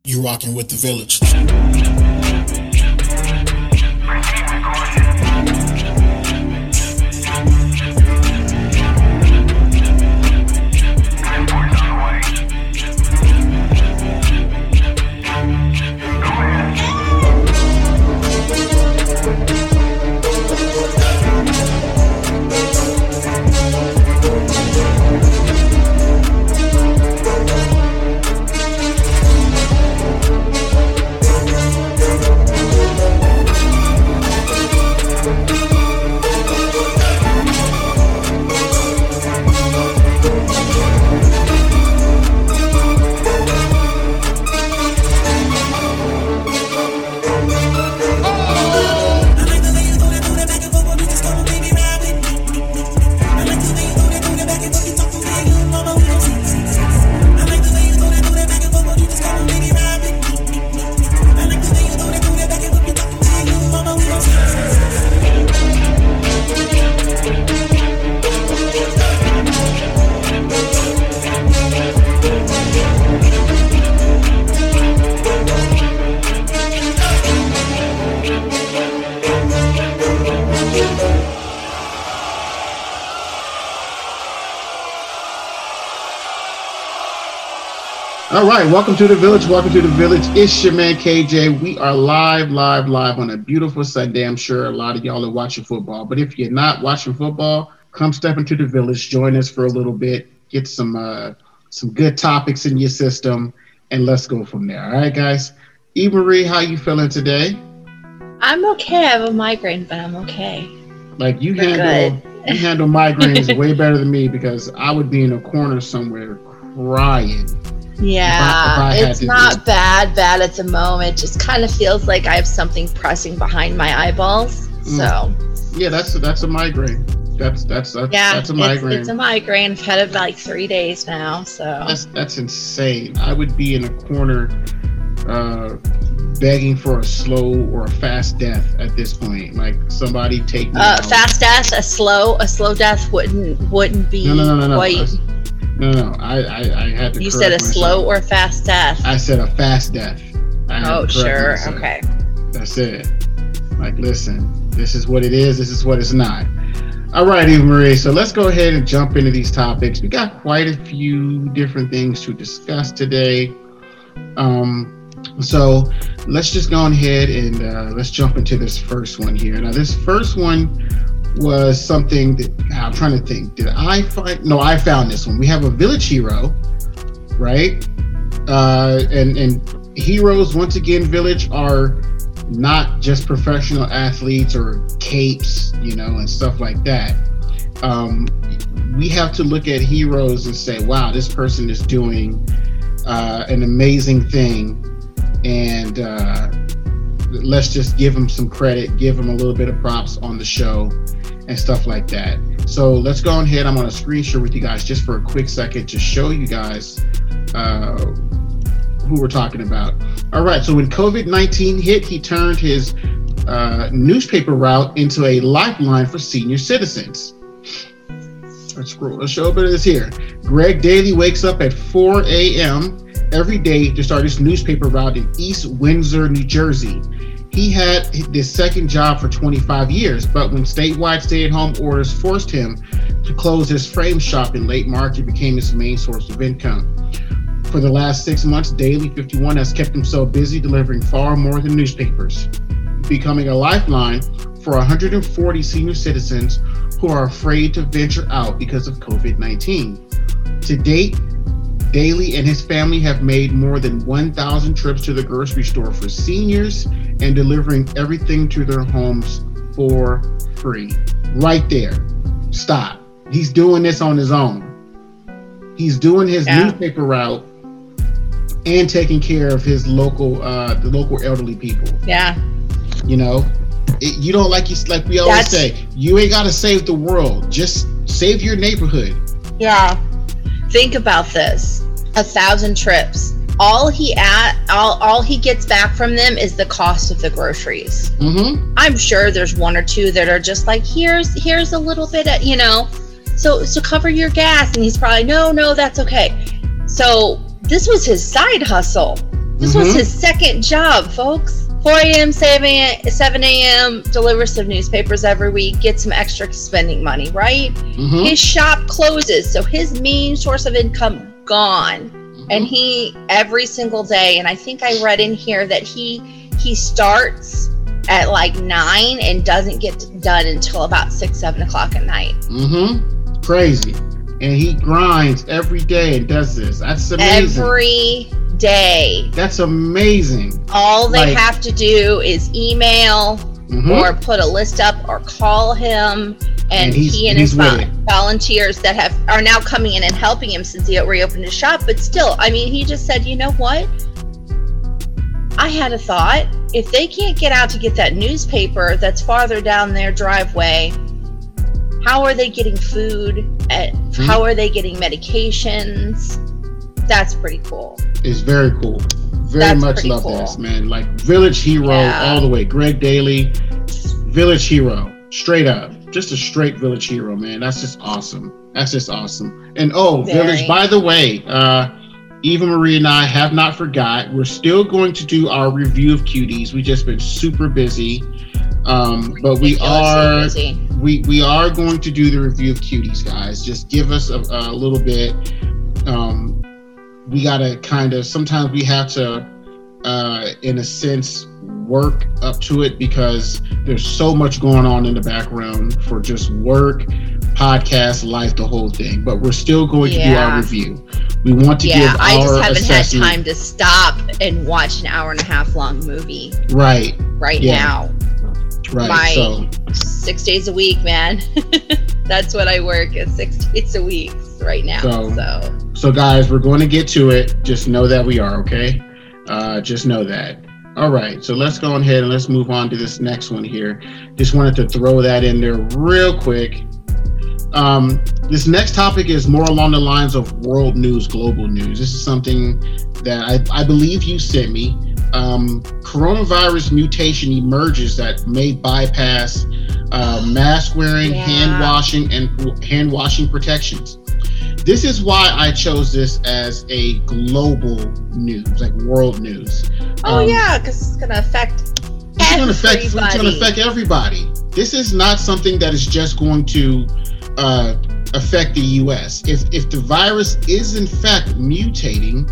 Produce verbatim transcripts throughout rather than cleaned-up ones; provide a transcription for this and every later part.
You rocking with the Village. All right, welcome to the Village. Welcome to the Village. It's your man K J. We are live, live, live on a beautiful Sunday. I'm sure a lot of y'all are watching football, but if you're not watching football, come step into the Village. Join us for a little bit. Get some uh, some good topics in your system, and let's go from there. All right, guys. Eve Marie, how you feeling today? I'm okay. I have a migraine, but I'm okay. Like you We're handle good. you handle migraines way better than me because I would be in a corner somewhere crying. Yeah, If I- if I had it's to not do- bad, bad at the moment. Just kind of feels like I have something pressing behind my eyeballs. So Yeah, that's a, that's a migraine. That's that's that's, yeah, that's a it's, migraine. it's a migraine. I've had it like three days now. So That's that's insane. I would be in a corner, uh, begging for a slow or a fast death at this point. Like somebody take me uh, out. fast death, a slow, a slow death wouldn't wouldn't be No, no, no, no, no. quite. I- No, no, I, I, I had to. You correct said a slow myself. or fast death. I said a fast death. I had Oh, to correct sure. myself. Okay. That's it. Like, listen, this is what it is. This is what it's not. All right, Eva Marie. So let's go ahead and jump into these topics. We got quite a few different things to discuss today. Um, so let's just go ahead and uh, let's jump into this first one here. Now, this first one was something that I'm trying to think. Did I find? No, I found this one. We have a village hero, right? Uh, and and heroes, once again, village are not just professional athletes or capes, you know, and stuff like that. Um, we have to look at heroes and say, wow, this person is doing uh, an amazing thing, and uh, let's just give them some credit, give them a little bit of props on the show and stuff like that. So let's go ahead. I'm on a screen share with you guys just for a quick second to show you guys uh, who we're talking about. All right, so when COVID nineteen hit, he turned his uh, newspaper route into a lifeline for senior citizens. Let's scroll. Let's show a bit of this here. Greg Daly wakes up at four a.m. every day to start his newspaper route in East Windsor, New Jersey. He had this second job for twenty-five years, but when statewide stay-at-home orders forced him to close his frame shop in late March, it became his main source of income. For the last six months, Daly, fifty-one, has kept himself busy delivering far more than newspapers, becoming a lifeline for one hundred forty senior citizens who are afraid to venture out because of COVID nineteen. To date, Daly and his family have made more than one thousand trips to the grocery store for seniors and delivering everything to their homes for free. Right there. Stop. He's doing this on his own. He's doing his Yeah. newspaper route and taking care of his local, uh, the local elderly people. Yeah. You know, it, you don't like you like we always That's- say. You ain't got to save the world. Just save your neighborhood. Yeah. Think about this. A thousand trips. All he at all all he gets back from them is the cost of the groceries. Mm-hmm. I'm sure there's one or two that are just like, here's here's a little bit of, you know, so so cover your gas, and he's probably no, no, that's okay. So this was his side hustle. This mm-hmm. was his second job, folks. four a.m., seven a.m., deliver some newspapers every week, get some extra spending money, right? Mm-hmm. His shop closes, so his main source of income gone. Mm-hmm. And he, every single day, and I think I read in here that he he starts at like nine and doesn't get done until about six, seven o'clock at night. Mm-hmm. Crazy. And he grinds every day and does this. That's amazing. Every day. That's amazing. All they like, have to do is email mm-hmm. or put a list up or call him, and, and he and his vol- volunteers that have are now coming in and helping him since he reopened his shop. But still, I mean, he just said, you know what? I had a thought. If they can't get out to get that newspaper that's farther down their driveway, how are they getting food? At, mm-hmm. How are they getting medications? That's pretty cool. It's very cool. Very That's much love cool. this, man. Like Village Hero yeah. all the way. Greg Daly, Village Hero, straight up. Just a straight Village Hero, man. That's just awesome. That's just awesome. And oh, very. Village, by the way, uh, Eva Marie and I have not forgot. We're still going to do our review of Cuties. We've just been super busy. Um, but we are we, we are going to do the review of Cuties, guys. Just give us a, a little bit. Um, we gotta kind of, sometimes we have to, uh, in a sense, work up to it because there's so much going on in the background for just work, podcast, life, the whole thing. But we're still going yeah. to do our review. We want to yeah, give our I just haven't assessment. had time to stop and watch an hour and a half long movie. Right. Right yeah. now. Right. My so six days a week, man. That's what I work at six days a week right now. So, so, so guys, we're going to get to it. Just know that we are, okay? Uh, just know that. All right. So let's go ahead and let's move on to this next one here. Just wanted to throw that in there real quick. Um, this next topic is more along the lines of world news, global news. This is something that I, I believe you sent me. Um, coronavirus mutation emerges that may bypass uh, mask wearing, yeah. hand washing, and hand washing protections. This is why I chose this as a global news, like world news. Oh um, yeah, because it's going to affect it's going to affect it's going to affect everybody. This is not something that is just going to uh, affect the U S. If if the virus is in fact mutating,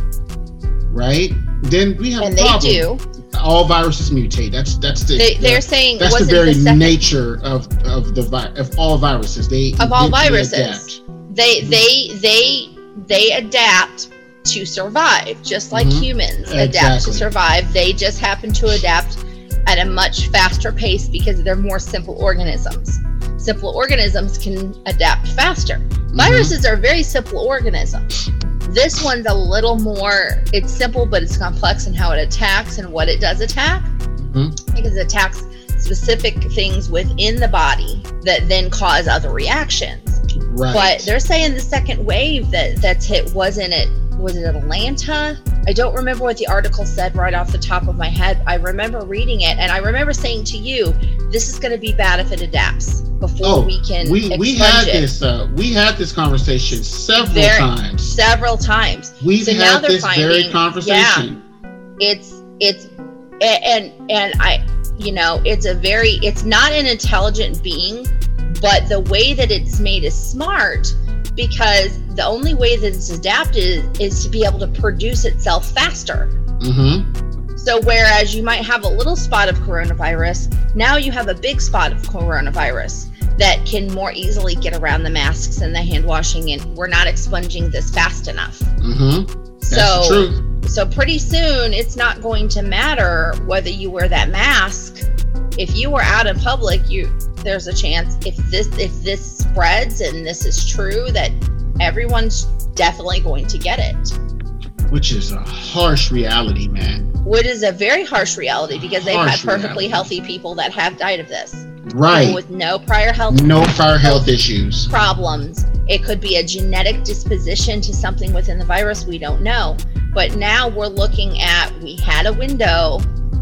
right? Then we have and a problem. They do. All viruses mutate. That's that's the. They, the they're saying that's the very the second, nature of of the vi- of all viruses. They of all viruses. Adapt. They they they they adapt to survive, just like mm-hmm. humans exactly. adapt to survive. They just happen to adapt at a much faster pace because they're more simple organisms. Simple organisms can adapt faster. Mm-hmm. Viruses are very simple organisms. This one's a little more, it's simple, but it's complex in how it attacks and what it does attack. Mm-hmm. Because it attacks specific things within the body that then cause other reactions. Right. But they're saying the second wave that that's hit wasn't it, was it Atlanta? I don't remember what the article said right off the top of my head. I remember reading it, and I remember saying to you, this is going to be bad if it adapts before oh, we can we we had it. this uh, we had this conversation several very, times several times we've so had now they're this finding, very conversation yeah, it's it's and and I you know it's a very it's not an intelligent being, but the way that it's made is smart, because the only way that it's adapted is to be able to produce itself faster. Mm-hmm. So whereas you might have a little spot of coronavirus, now you have a big spot of coronavirus that can more easily get around the masks and the hand washing, and we're not expunging this fast enough. Mm-hmm. That's so, the truth. So pretty soon it's not going to matter whether you wear that mask. If you were out in public, you there's a chance if this if this spreads and this is true that everyone's definitely going to get it. Which is a harsh reality, man. Which is a very harsh reality because they've had perfectly reality. healthy people that have died of this. Right. With no prior health no prior health issues. Problems. It could be a genetic disposition to something within the virus, we don't know. But now we're looking at we had a window.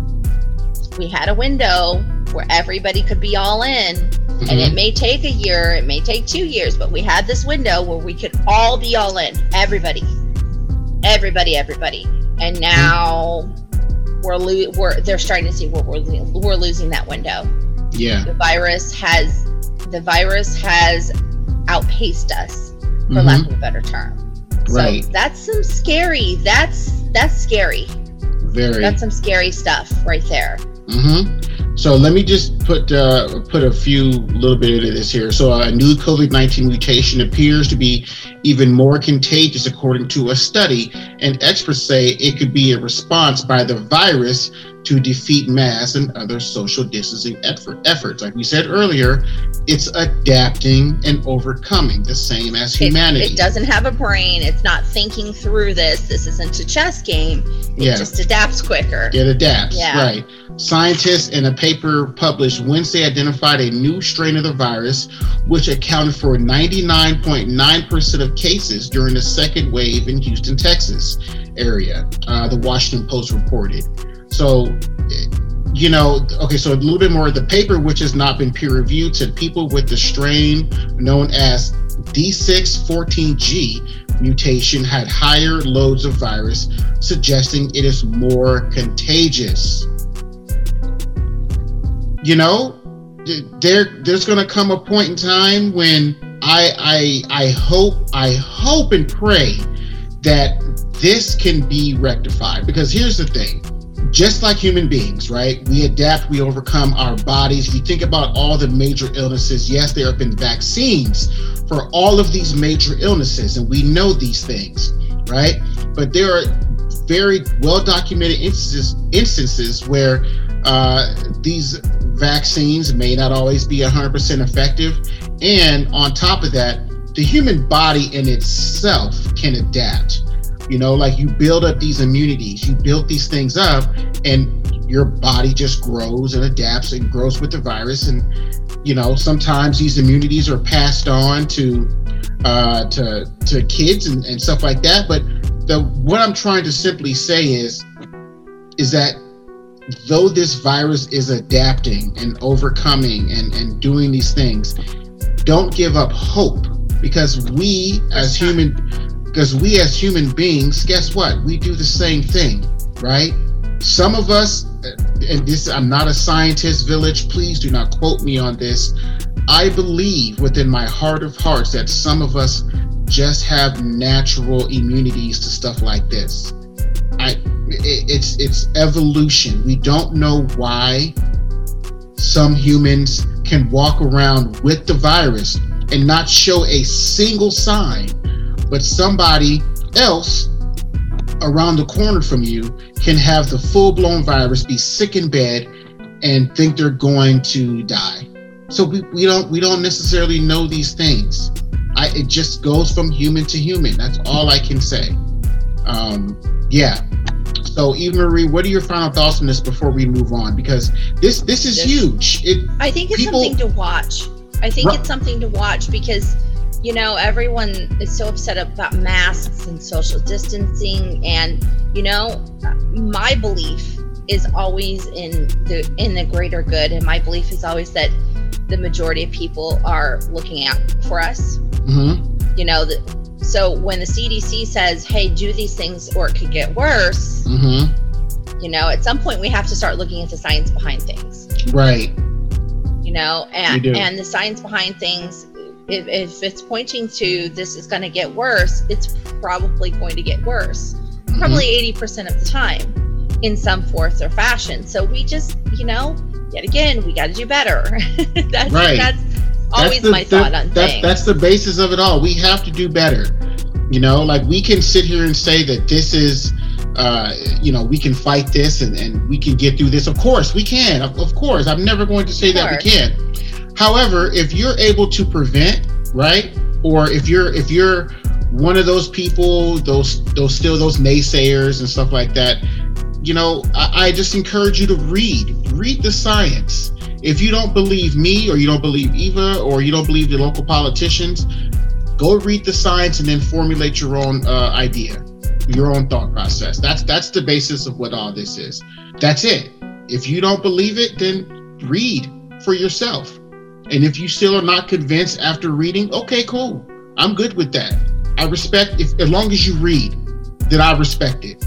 We had a window where everybody could be all in. Mm-hmm. And it may take a year, it may take two years, but we had this window where we could all be all in. Everybody. Everybody, everybody. and now mm-hmm. we're lo- we're they're starting to see what we're lo- we're losing that window. Yeah, the virus has the virus has outpaced us, for mm-hmm. lack of a better term. Right. So that's some scary. That's that's scary. Very. That's some scary stuff right there. Mm-hmm. So let me just put uh, put a few little bit of this here. So a new COVID nineteen mutation appears to be even more contagious, according to a study, and experts say it could be a response by the virus to defeat mass and other social distancing effort, efforts. Like we said earlier, it's adapting and overcoming, the same as humanity. It, it doesn't have a brain. It's not thinking through this. This isn't a chess game. It yeah. just adapts quicker. It adapts, yeah. Right. Scientists in a paper published Wednesday identified a new strain of the virus, which accounted for ninety-nine point nine percent of cases during the second wave in Houston, Texas area, uh, the Washington Post reported. So, you know, okay, so a little bit more. The paper, which has not been peer-reviewed, said people with the strain known as D six fourteen G mutation had higher loads of virus, suggesting it is more contagious. You know, there there's going to come a point in time when I I I hope I hope and pray that this can be rectified, because here's the thing. Just like human beings, right? We adapt, we overcome our bodies. If you think about all the major illnesses, yes, there have been vaccines for all of these major illnesses, and we know these things, right? But there are very well-documented instances, instances where uh, these vaccines may not always be one hundred percent effective. And on top of that, the human body in itself can adapt. You know, like you build up these immunities, you build these things up, and your body just grows and adapts and grows with the virus. And, you know, sometimes these immunities are passed on to uh, to to kids and, and stuff like that. But the what I'm trying to simply say is, is that though this virus is adapting and overcoming and, and doing these things, don't give up hope, because we as human Because we as human beings, guess what? We do the same thing, right? Some of us, and this, I'm not a scientist, Village, please do not quote me on this. I believe within my heart of hearts that some of us just have natural immunities to stuff like this. I, it, it's it's evolution. We don't know why some humans can walk around with the virus and not show a single sign, but somebody else around the corner from you can have the full-blown virus, be sick in bed, and think they're going to die. So we, we don't we don't necessarily know these things. I, it just goes from human to human. That's all I can say. Um, yeah. So Eva Marie, what are your final thoughts on this before we move on? Because this this is this, huge. It, I think it's people, something to watch. I think right. it's something to watch because, you know, everyone is so upset about masks and social distancing, and you know, my belief is always in the in the greater good, and my belief is always that the majority of people are looking out for us. Mm-hmm. You know, the, so when the C D C says, "Hey, do these things or it could get worse," mm-hmm. you know, at some point we have to start looking at the science behind things. Right. You know, and and the science behind things. If, if it's pointing to this is going to get worse, it's probably going to get worse. Mm-hmm. Probably eighty percent of the time in some form or fashion. So we just, you know, yet again, we got to do better. that's, right. that's always that's the, my thought the, on that's, things. That's the basis of it all. We have to do better. You know, like we can sit here and say that this is, uh, you know, we can fight this and, and we can get through this. Of course we can. Of, of course. I'm never going to say of that course. we can't. However, if you're able to prevent, right, or if you're if you're one of those people, those those still those naysayers and stuff like that, you know, I, I just encourage you to read, read the science. If you don't believe me, or you don't believe Eva, or you don't believe the local politicians, go read the science and then formulate your own uh, idea, your own thought process. That's that's the basis of what all this is. That's it. If you don't believe it, then read for yourself. And if you still are not convinced after reading, okay, cool. I'm good with that. I respect, if as long as you read, then I respect it.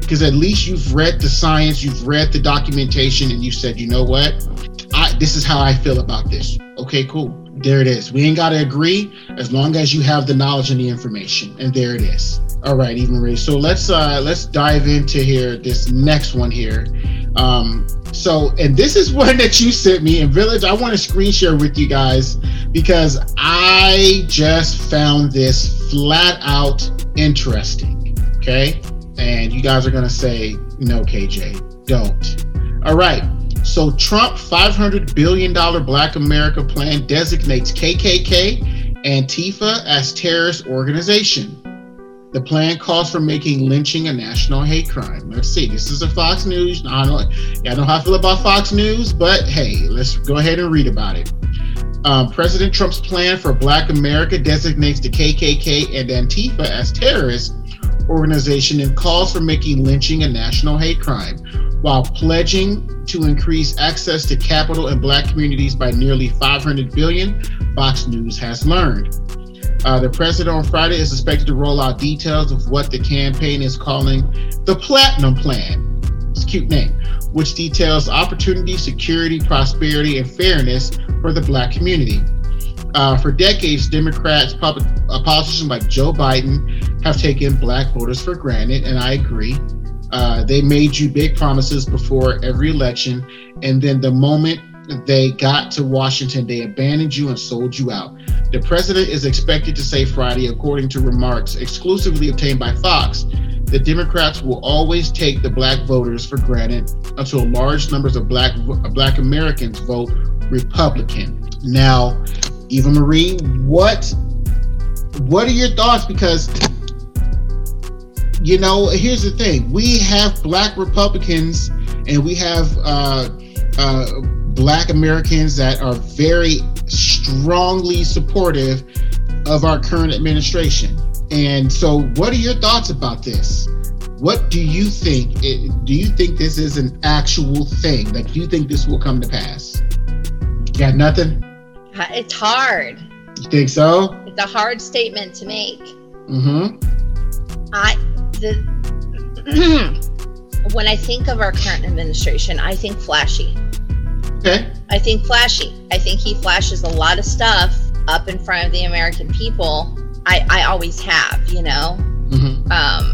because at least you've read the science, you've read the documentation, and you said, you know what, I, this is how I feel about this. Okay, cool. There it is. We ain't got to agree as long as you have the knowledge and the information. And there it is. All right, Eva Marie. So let's uh, let's dive into here this next one here. Um, so, and this is one that you sent me in Village. I want to screen share with you guys because I just found this flat out interesting. Okay, and you guys are gonna say no, K J, don't. All right. So Trump five hundred billion dollars Black America plan designates K K K, Antifa as terrorist organization. The plan calls for making lynching a national hate crime. Let's see. This is a Fox News. I don't, I know how I feel about Fox News, but hey, let's go ahead and read about it. Um, President Trump's plan for Black America designates the K K K and Antifa as terrorist organization and calls for making lynching a national hate crime, while pledging to increase access to capital in Black communities by nearly five hundred billion dollars, Fox News has learned. Uh, the president on Friday is expected to roll out details of what the campaign is calling the Platinum Plan. It's a cute name, which details opportunity, security, prosperity, and fairness for the Black community. Uh, for decades, Democrats, public, uh, politicians like Joe Biden have taken Black voters for granted, and I agree. Uh, they made you big promises before every election, and then the moment they got to Washington, they abandoned you and sold you out. The president is expected to say Friday, according to remarks exclusively obtained by Fox, the Democrats will always take the Black voters for granted until large numbers of Black Black Americans vote Republican. Now, Eva Marie, what what are your thoughts? Because, you know, here's the thing. We have Black Republicans and we have uh, uh, Black Americans that are very strongly supportive of our current administration. And so what are your thoughts about this? What do you think? It, do you think this is an actual thing? Like, do you think this will come to pass? Got nothing? It's hard. You think so? It's a hard statement to make. Mm-hmm. I, the, when I think of our current administration, I think flashy. Okay. I think flashy. I think he flashes a lot of stuff up in front of the American people. I, I always have, you know. Mm-hmm.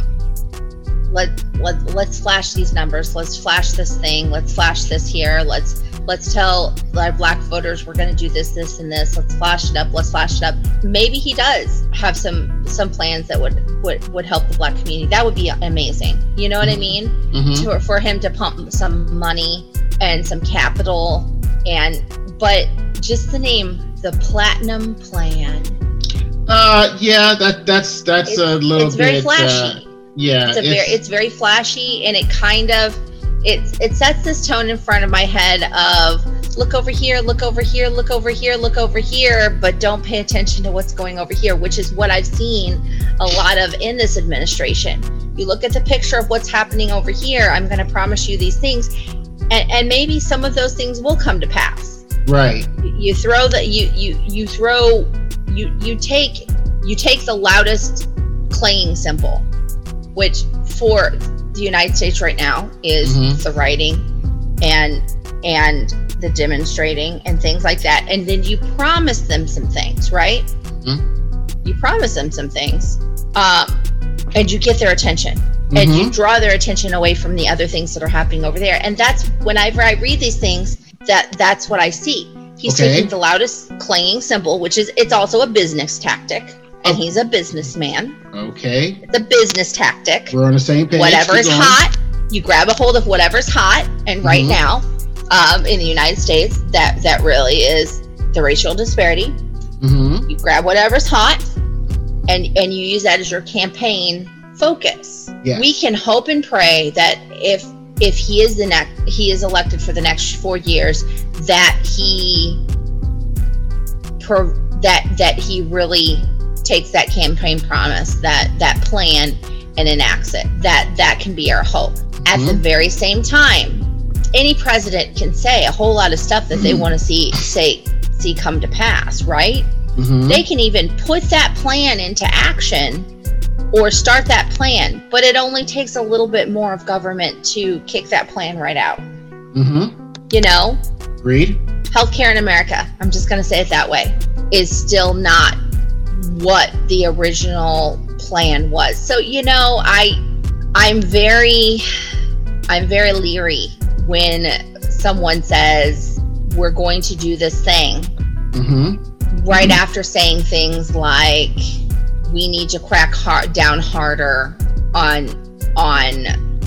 Um, let let let's flash these numbers. Let's flash this thing. Let's flash this here. Let's let's tell our Black voters we're going to do this, this, and this. Let's flash it up. Let's flash it up. Maybe he does have some some plans that would would, would help the Black community. That would be amazing. You know what mm-hmm. I mean? Mm-hmm. To, for him to pump some money and some capital, and but just the name, the Platinum Plan. Uh, yeah, that that's that's it's, a little it's very bit. Flashy. Uh, yeah, it's, a it's, very, it's very flashy, and it kind of it it sets this tone in front of my head of look over here, look over here, look over here, look over here, but don't pay attention to what's going over here, which is what I've seen a lot of in this administration. You look at the picture of what's happening over here. I'm going to promise you these things. And, and maybe some of those things will come to pass. Right. You throw the you you you throw you you take you take the loudest clanging cymbal, which for the United States right now is mm-hmm. the rioting and and the demonstrating and things like that, and then you promise them some things, right? Mm-hmm. You promise them some things, um, and you get their attention. And mm-hmm. you draw their attention away from the other things that are happening over there. And that's whenever I read these things, that that's what I see. He's okay. taking the loudest clanging cymbal, which is, it's also a business tactic. And oh. he's a businessman. Okay. It's a business tactic. We're on the same page. Whatever is hot, you grab a hold of whatever's hot. And right mm-hmm. now, um, in the United States, that, that really is the racial disparity. Mm-hmm. You grab whatever's hot and, and you use that as your campaign focus. Yes. We can hope and pray that if if he is the next he is elected for the next four years, that he pro, that that he really takes that campaign promise, that that plan, and enacts it. That that can be our hope. Mm-hmm. At the very same time, any president can say a whole lot of stuff that mm-hmm. they want to see say see come to pass, right? Mm-hmm. They can even put that plan into action or start that plan. But it only takes a little bit more of government to kick that plan right out. Mm-hmm. You know? Agreed. Healthcare in America, I'm just going to say it that way, is still not what the original plan was. So, you know, I, I'm very, I'm very leery when someone says we're going to do this thing, mm-hmm. right mm-hmm. after saying things like we need to crack hard, down harder on on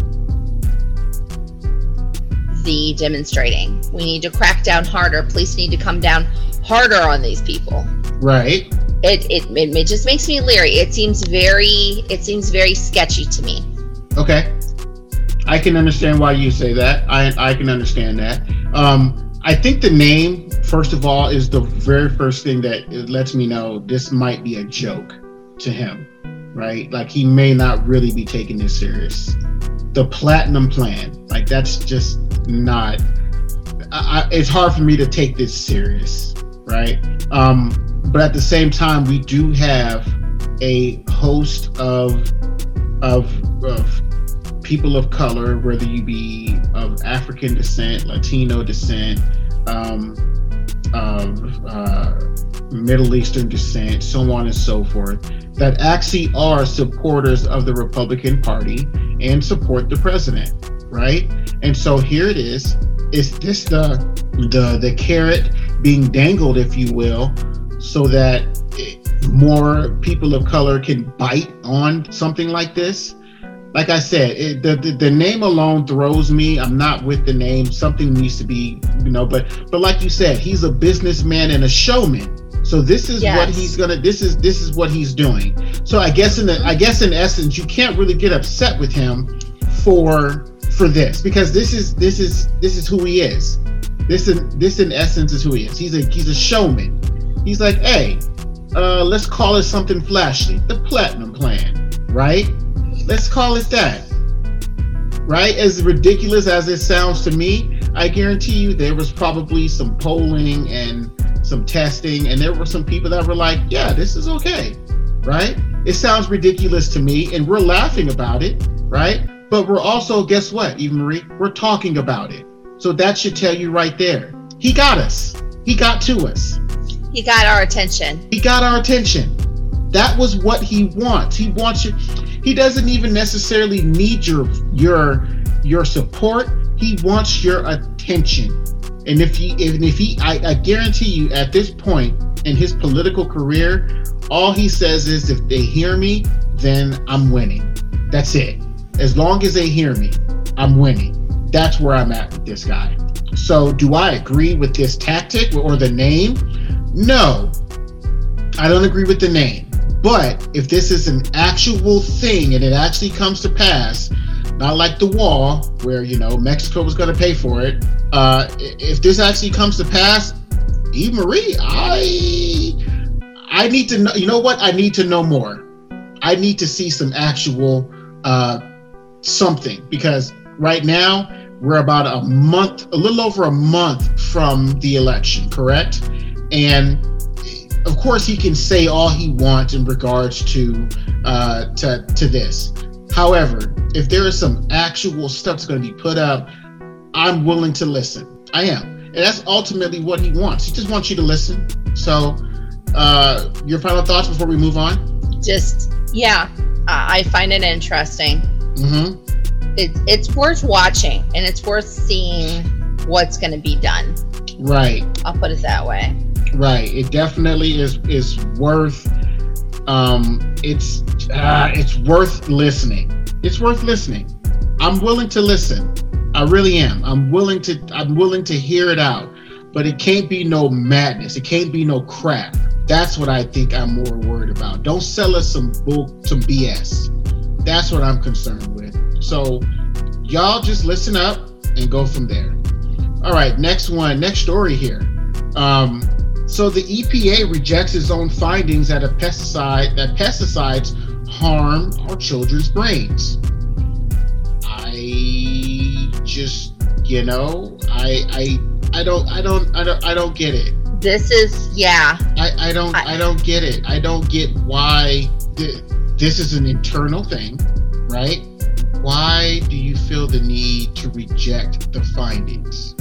the demonstrating. We need to crack down harder. Police need to come down harder on these people. Right. It it it, it just makes me leery. It seems very it seems very sketchy to me. Okay. I can understand why you say that. I I can understand that. Um, I think the name, first of all, is the very first thing that it lets me know this might be a joke to him, right? Like he may not really be taking this serious. The Platinum Plan, like that's just not. I, I, it's hard for me to take this serious, right? Um, but at the same time, we do have a host of of of. people of color, whether you be of African descent, Latino descent, um, of uh, Middle Eastern descent, so on and so forth, that actually are supporters of the Republican Party and support the president, right? And so here it is. Is this the the the carrot being dangled, if you will, so that more people of color can bite on something like this? Like I said, it, the, the the name alone throws me. I'm not with the name. Something needs to be, you know. But but like you said, he's a businessman and a showman. So this is yes. what he's gonna. This is this is what he's doing. So I guess in the I guess in essence, you can't really get upset with him for for this because this is this is this is who he is. This in this in essence is who he is. He's a he's a showman. He's like, hey, uh, let's call it something flashy. The Platinum Plan, right? Let's call it that, right? As ridiculous as it sounds to me, I guarantee you there was probably some polling and some testing, and there were some people that were like, yeah, this is okay, right? It sounds ridiculous to me, and we're laughing about it, right? But we're also, guess what, Eva Marie? We're talking about it. So that should tell you right there. He got us. He got to us. He got our attention. He got our attention. That was what he wants. He wants you. He doesn't even necessarily need your your your support. He wants your attention. And if he even if he I, I guarantee you at this point in his political career, all he says is if they hear me, then I'm winning. That's it. As long as they hear me, I'm winning. That's where I'm at with this guy. So do I agree with this tactic or the name? No. I don't agree with the name. But if this is an actual thing and it actually comes to pass, not like the wall where, you know, Mexico was going to pay for it. Uh, if this actually comes to pass, Eve Marie, I, I need to know, you know what? I need to know more. I need to see some actual uh, something because right now we're about a month, a little over a month from the election, correct? And of course, he can say all he wants in regards to uh, to to this. However, if there is some actual stuff that's going to be put up, I'm willing to listen. I am, and that's ultimately what he wants. He just wants you to listen. So, uh, your final thoughts before we move on? Just yeah, I find it interesting. Mm-hmm. It's it's worth watching, and it's worth seeing what's going to be done. Right. I'll put it that way. Right. It definitely is is worth um it's uh, it's worth listening. It's worth listening. I'm willing to listen. I really am. I'm willing to I'm willing to hear it out. But it can't be no madness. It can't be no crap. That's what I think I'm more worried about. Don't sell us some bull some B S. That's what I'm concerned with. So y'all just listen up and go from there. All right, next one, next story here. Um So the E P A rejects its own findings that a pesticide that pesticides harm our children's brains. I just, you know, I I I don't I don't I don't I don't get it. This is yeah. I, I don't I, I don't get it. I don't get why the, this is an internal thing, right? Why do you feel the need to reject the findings?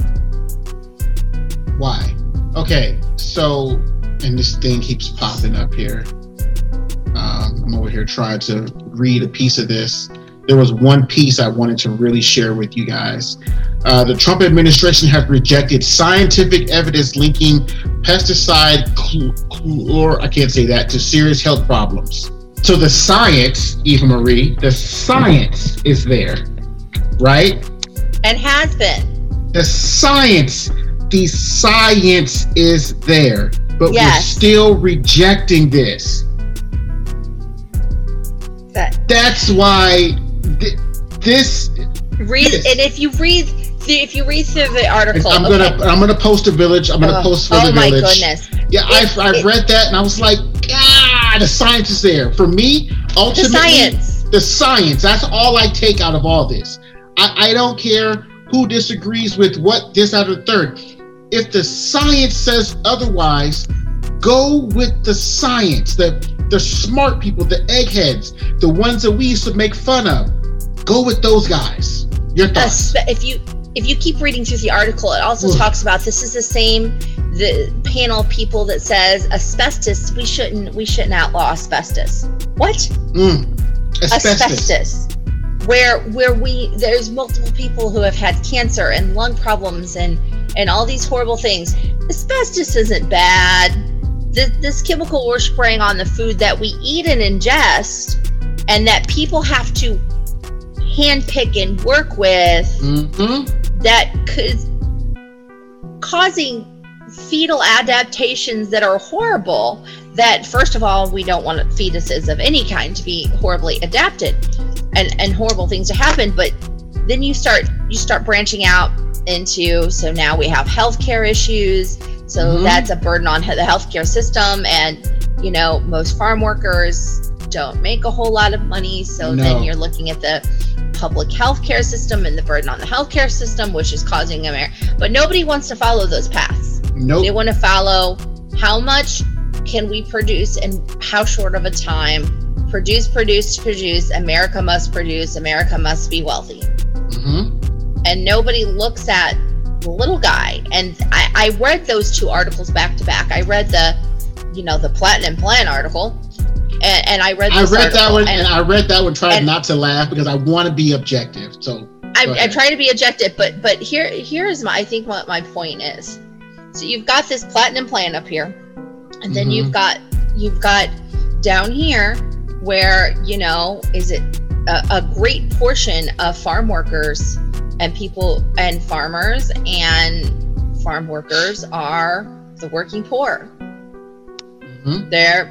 Why? Okay, so, and this thing keeps popping up here. Um, I'm over here trying to read a piece of this. There was one piece I wanted to really share with you guys. Uh, the Trump administration has rejected scientific evidence linking pesticide chlor, I can't say that, to serious health problems. So the science, Eva Marie, the science is there, right? And has been. The science, the science is there, but yes. we're still rejecting this. That. That's why th- this. Read this, and if you read, if you read through the article, I'm okay. gonna, I'm gonna post a village. I'm gonna oh, post for oh the my village. Goodness. Yeah, it, I, I it, read that and I was like, ah, the science is there. For me, ultimately, the science. The science. That's all I take out of all this. I, I don't care who disagrees with what, this, that, or the third. If the science says otherwise, go with the science. The the smart people, the eggheads, the ones that we used to make fun of. Go with those guys. Your thoughts? Uh, if you if you keep reading through the article, it also Ooh. talks about this is the same the panel of people that says asbestos. We shouldn't we shouldn't outlaw asbestos. What? Mm. Asbestos. Asbestos. Where where we there's multiple people who have had cancer and lung problems and and all these horrible things. Asbestos isn't bad. This, this chemical we're spraying on the food that we eat and ingest, and that people have to handpick and work with, mm-hmm. that could causing fetal adaptations that are horrible. That first of all, we don't want fetuses of any kind to be horribly adapted, and and horrible things to happen. But then you start you start branching out into, so now we have healthcare issues. So mm-hmm. that's a burden on the healthcare system, and you know most farm workers don't make a whole lot of money. So no. then you're looking at the public healthcare system and the burden on the healthcare system, which is causing America. But nobody wants to follow those paths. Nope. They want to follow how much can we produce and how short of a time. Produce, produce, produce. America must produce. America must be wealthy. Mm-hmm. And nobody looks at the little guy. And I, I read those two articles back to back. I read the, you know, the Platinum Plan article, and, and I read. I this read article, that one, and, and I read that one, trying and, not to laugh because I want to be objective. So I, I try to be objective, but but here here is my I think what my point is. So you've got this Platinum Plan up here, and then mm-hmm. you've got you've got down here where, you know, is it a, a great portion of farm workers and people and farmers and farm workers are the working poor. Mm-hmm. They're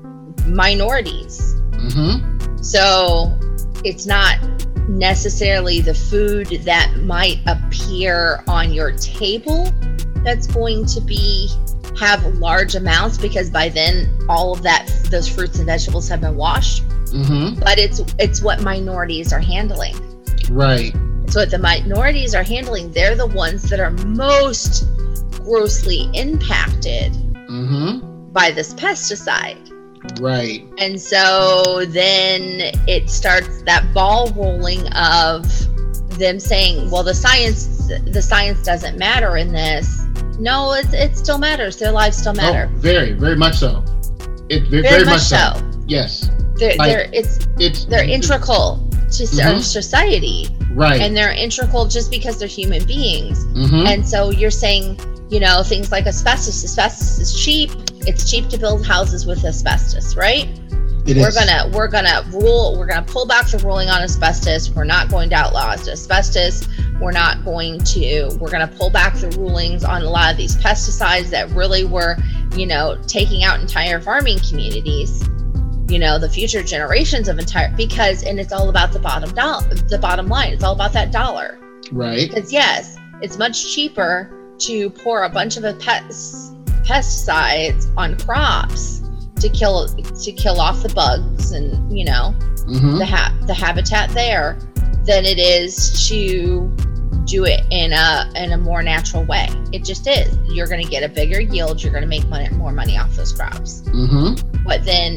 minorities. Mm-hmm. So it's not necessarily the food that might appear on your table that's going to be have large amounts, because by then all of that those fruits and vegetables have been washed. Mm-hmm. But it's it's what minorities are handling. Right. So what the minorities are handling, they're the ones that are most grossly impacted mm-hmm. by this pesticide. Right. And so then it starts that ball rolling of them saying, well, the science the science doesn't matter in this. No, it, it still matters. Their lives still matter. Oh, very, very much so. It very, very, very much, much so. so. Yes. They're, like, they're it's it's they're integral to mm-hmm. our society. Right. And they're integral just because they're human beings. Mm-hmm. And so you're saying, you know, things like asbestos. Asbestos is cheap. It's cheap to build houses with asbestos, right? It we're is. gonna we're gonna rule. We're gonna pull back the ruling on asbestos. We're not going to outlaw asbestos. We're not going to. We're gonna pull back the rulings on a lot of these pesticides that really were, you know, taking out entire farming communities. You know, the future generations of entire because and it's all about the bottom dollar, the bottom line. It's all about that dollar. Right. Because yes, it's much cheaper to pour a bunch of pest, pesticides on crops to kill to kill off the bugs and, you know, mm-hmm. the ha- the habitat there than it is to do it in a in a more natural way. It just is. You're going to get a bigger yield. You're going to make money, more money off those crops. Mm-hmm. But then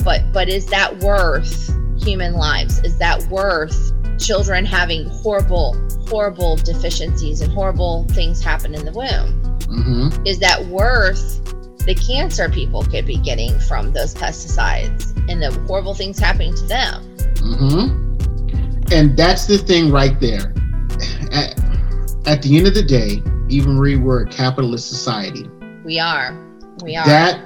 but but is that worth human lives? Is that worth children having horrible, horrible deficiencies and horrible things happen in the womb? Mm-hmm. Is that worth the cancer people could be getting from those pesticides and the horrible things happening to them? Mm-hmm. And that's the thing right there. At, at the end of the day, Eva Marie, we're a capitalist society. We are. We are. That,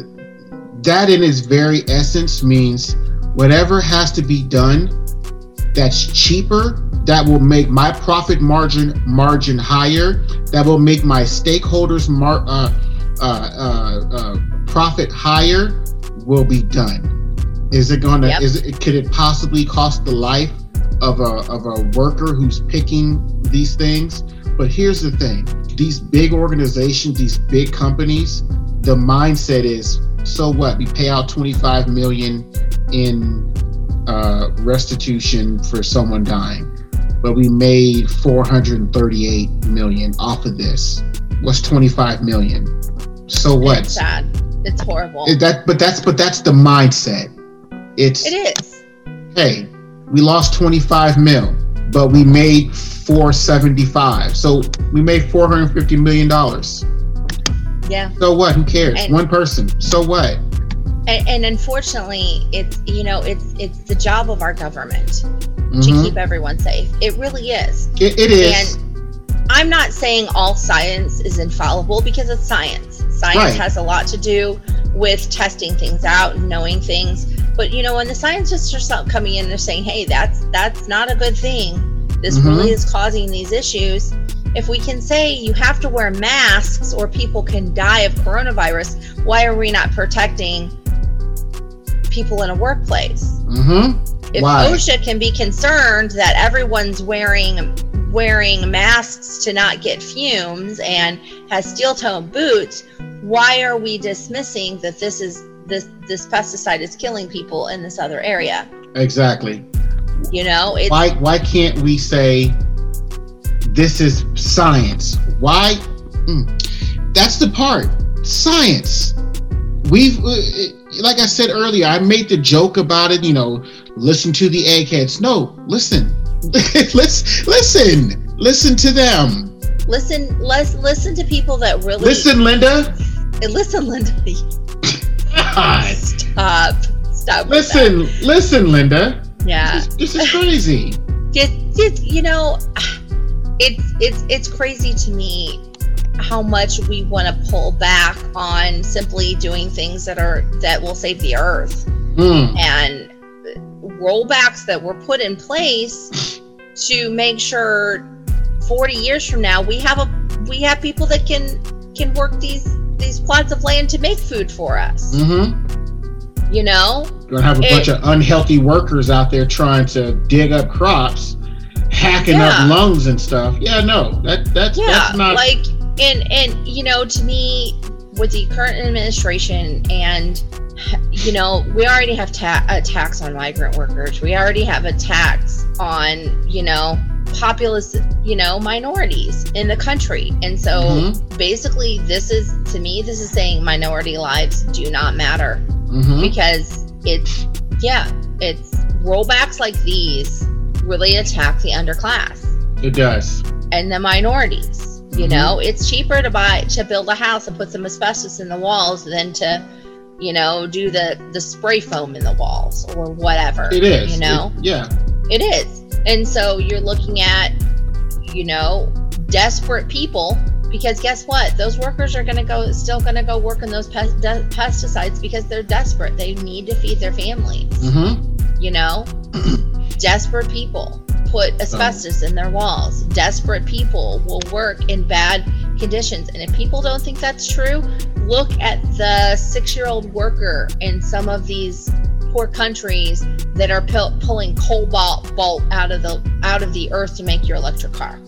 that in its very essence means whatever has to be done that's cheaper, that will make my profit margin margin higher, that will make my stakeholders mar, uh, uh, uh, uh, profit higher, will be done. Is it gonna? Yep. Is it? Could it possibly cost the life of a of a worker who's picking these things? But here's the thing: these big organizations, these big companies, the mindset is, so what? We pay out twenty-five million in uh, restitution for someone dying, but we made four hundred thirty-eight million off of this. What's twenty-five million? So what? It's sad. It's horrible. It, that, but that's but that's the mindset. It's it is. Hey, we lost twenty-five mil, but we made four seventy-five. So we made four hundred fifty million dollars. Yeah. So what? Who cares? And, One person. So what? And, and unfortunately, it's you know it's it's the job of our government mm-hmm. to keep everyone safe. It really is. It, it is. And I'm not saying all science is infallible, because it's science. Science right. has a lot to do with testing things out and knowing things. But you know, when the scientists are start coming in, they're saying, "Hey, that's that's not a good thing. This mm-hmm. really is causing these issues." If we can say you have to wear masks or people can die of coronavirus, why are we not protecting people in a workplace? Mm-hmm. If why? OSHA can be concerned that everyone's wearing wearing masks to not get fumes and has steel-toed boots, why are we dismissing that this is this this pesticide is killing people in this other area? Exactly. You know, it's, why why can't we say this is science? Why? Mm, that's the part. Science. We've, uh, like I said earlier, I made the joke about it. You know, listen to the eggheads. No, listen. Let's listen. Listen to them. Listen. Let's listen to people that really listen, Linda. Listen, Linda. God. Stop. Stop. Listen. Listen, Linda. Yeah. This is, this is crazy. Just, just, you know, it's it's it's crazy to me how much we want to pull back on simply doing things that are that will save the earth, mm. and rollbacks that were put in place to make sure forty years from now we have a we have people that can can work these these plots of land to make food for us. Mm-hmm. You know, you're gonna have a it, bunch of unhealthy workers out there trying to dig up crops, hacking yeah. up lungs and stuff. Yeah, no, that that's yeah, that's not like and and you know, to me, with the current administration, and you know, we already have ta- a tax on migrant workers. We already have a tax on, you know, populous, you know, minorities in the country. And so mm-hmm. basically this is, to me, this is saying minority lives do not matter. Mm-hmm. Because it's, yeah, it's rollbacks like these really attack the underclass. It does. And the minorities. You mm-hmm. know, it's cheaper to buy, to build a house and put some asbestos in the walls than to, you know, do the, the spray foam in the walls or whatever. It is. You know? It, yeah. It is. And so you're looking at, you know, desperate people, because guess what? Those workers are going to go, still going to go work in those pest, de- pesticides because they're desperate. They need to feed their families. Mm-hmm. You know? Desperate people put asbestos oh. in their walls. Desperate people will work in bad conditions. And if people don't think that's true, look at the six-year-old worker in some of these poor countries that are pu- pulling cobalt bolt out of the out of the earth to make your electric car.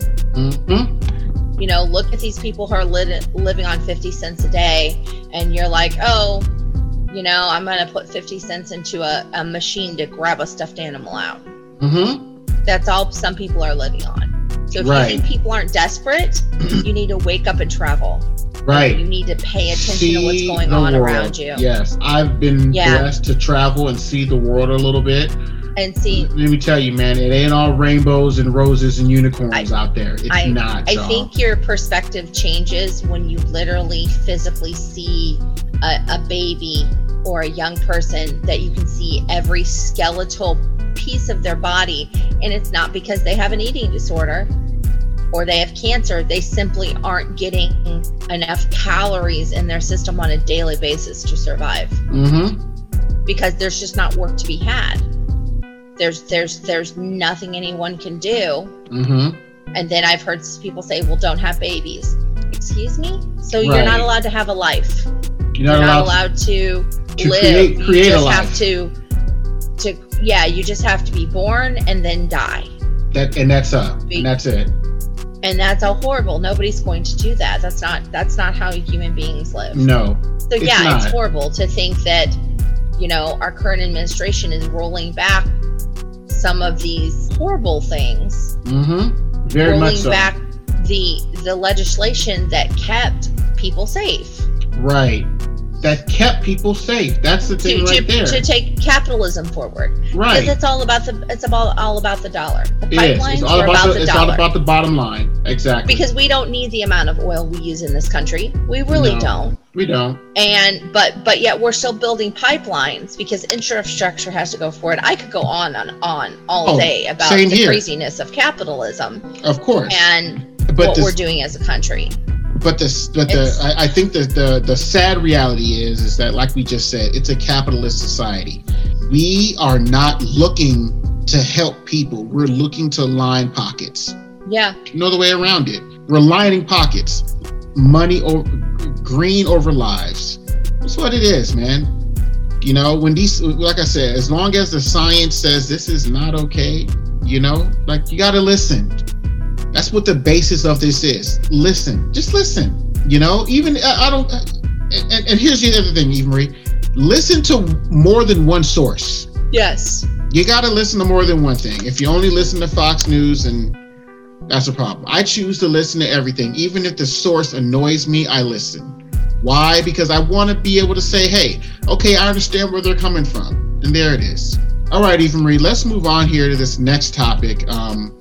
Mm-hmm. You know, look at these people who are li- living on fifty cents a day, and you're like, oh, you know, I'm going to put fifty cents into a, a machine to grab a stuffed animal out. Mm-hmm. That's all some people are living on. So if right. you think people aren't desperate, you need to wake up and travel. Right. You need to pay attention see to what's going on world. around you. Yes. I've been yeah. blessed to travel and see the world a little bit. And see, let me tell you, man, it ain't all rainbows and roses and unicorns I, out there. It's I, not. I y'all. think your perspective changes when you literally physically see a, a baby or a young person that you can see every skeletal piece of their body. And it's not because they have an eating disorder or they have cancer. They simply aren't getting enough calories in their system on a daily basis to survive. Mm-hmm. Because there's just not work to be had. There's there's there's nothing anyone can do. Mm-hmm. And then I've heard people say, well, don't have babies. Excuse me? So right. You're not allowed to have a life. You're not, you're not allowed, allowed to, to live. Create, create you just a life. have to, to, yeah, you just have to be born and then die. That And that's up. Be, and that's it. And that's all horrible. Nobody's going to do that. That's not that's not how human beings live. No. So it's yeah, not. It's horrible to think that, you know, our current administration is rolling back some of these horrible things. Mm-hmm. Very rolling much so. back the the legislation that kept people safe. Right. That kept people safe. That's the thing to, right to, there. To take capitalism forward. Right. Because it's all about the it's about all about the dollar. The pipelines it's all are about, about the, the it's dollar. all about the bottom line. Exactly. Because we don't need the amount of oil we use in this country. We really no, don't. We don't. And but but yet we're still building pipelines because infrastructure has to go forward. I could go on and on all oh, day about the here. craziness craziness of capitalism. Of course. And but what this, we're doing as a country. But this, but the, I, I think that the the sad reality is, is that, like we just said, it's a capitalist society. We are not looking to help people. We're looking to line pockets. Yeah. No other way around it. We're lining pockets. Money over green over lives. That's what it is, man. You know, when these, like I said, as long as the science says this is not okay, you know, like you got to listen. That's what the basis of this is. Listen, just listen. You know, even I, I don't. And, and here's the other thing, Eva Marie. Listen to more than one source. Yes. You got to listen to more than one thing. If you only listen to Fox News, and that's a problem. I choose to listen to everything, even if the source annoys me. I listen. Why? Because I want to be able to say, "Hey, okay, I understand where they're coming from," and there it is. All right, Eva Marie. Let's move on here to this next topic. Um,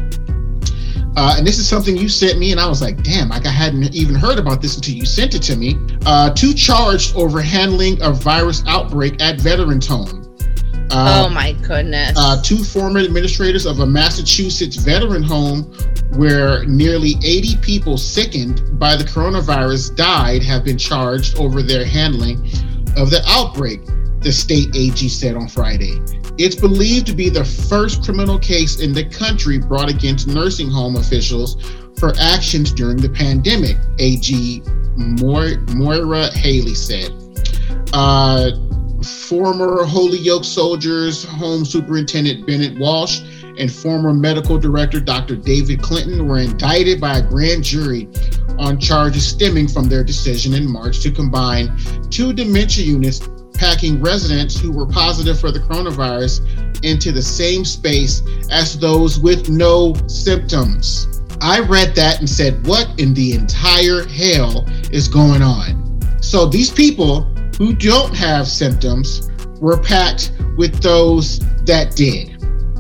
Uh, and this is something you sent me, and I was like, damn, like I hadn't even heard about this until you sent it to me. Uh, two charged over handling a virus outbreak at Veterans Home. Uh, oh, my goodness. Uh, two former administrators of a Massachusetts veteran home where nearly eighty people sickened by the coronavirus died have been charged over their handling of the outbreak, the state A G said on Friday. It's believed to be the first criminal case in the country brought against nursing home officials for actions during the pandemic, A G Moira, Moira Haley said. Uh, former Holyoke Soldiers Home Superintendent Bennett Walsh and former medical director Doctor David Clinton were indicted by a grand jury on charges stemming from their decision in March to combine two dementia units packing residents who were positive for the coronavirus into the same space as those with no symptoms. I read that and said, what in the entire hell is going on? So these people who don't have symptoms were packed with those that did.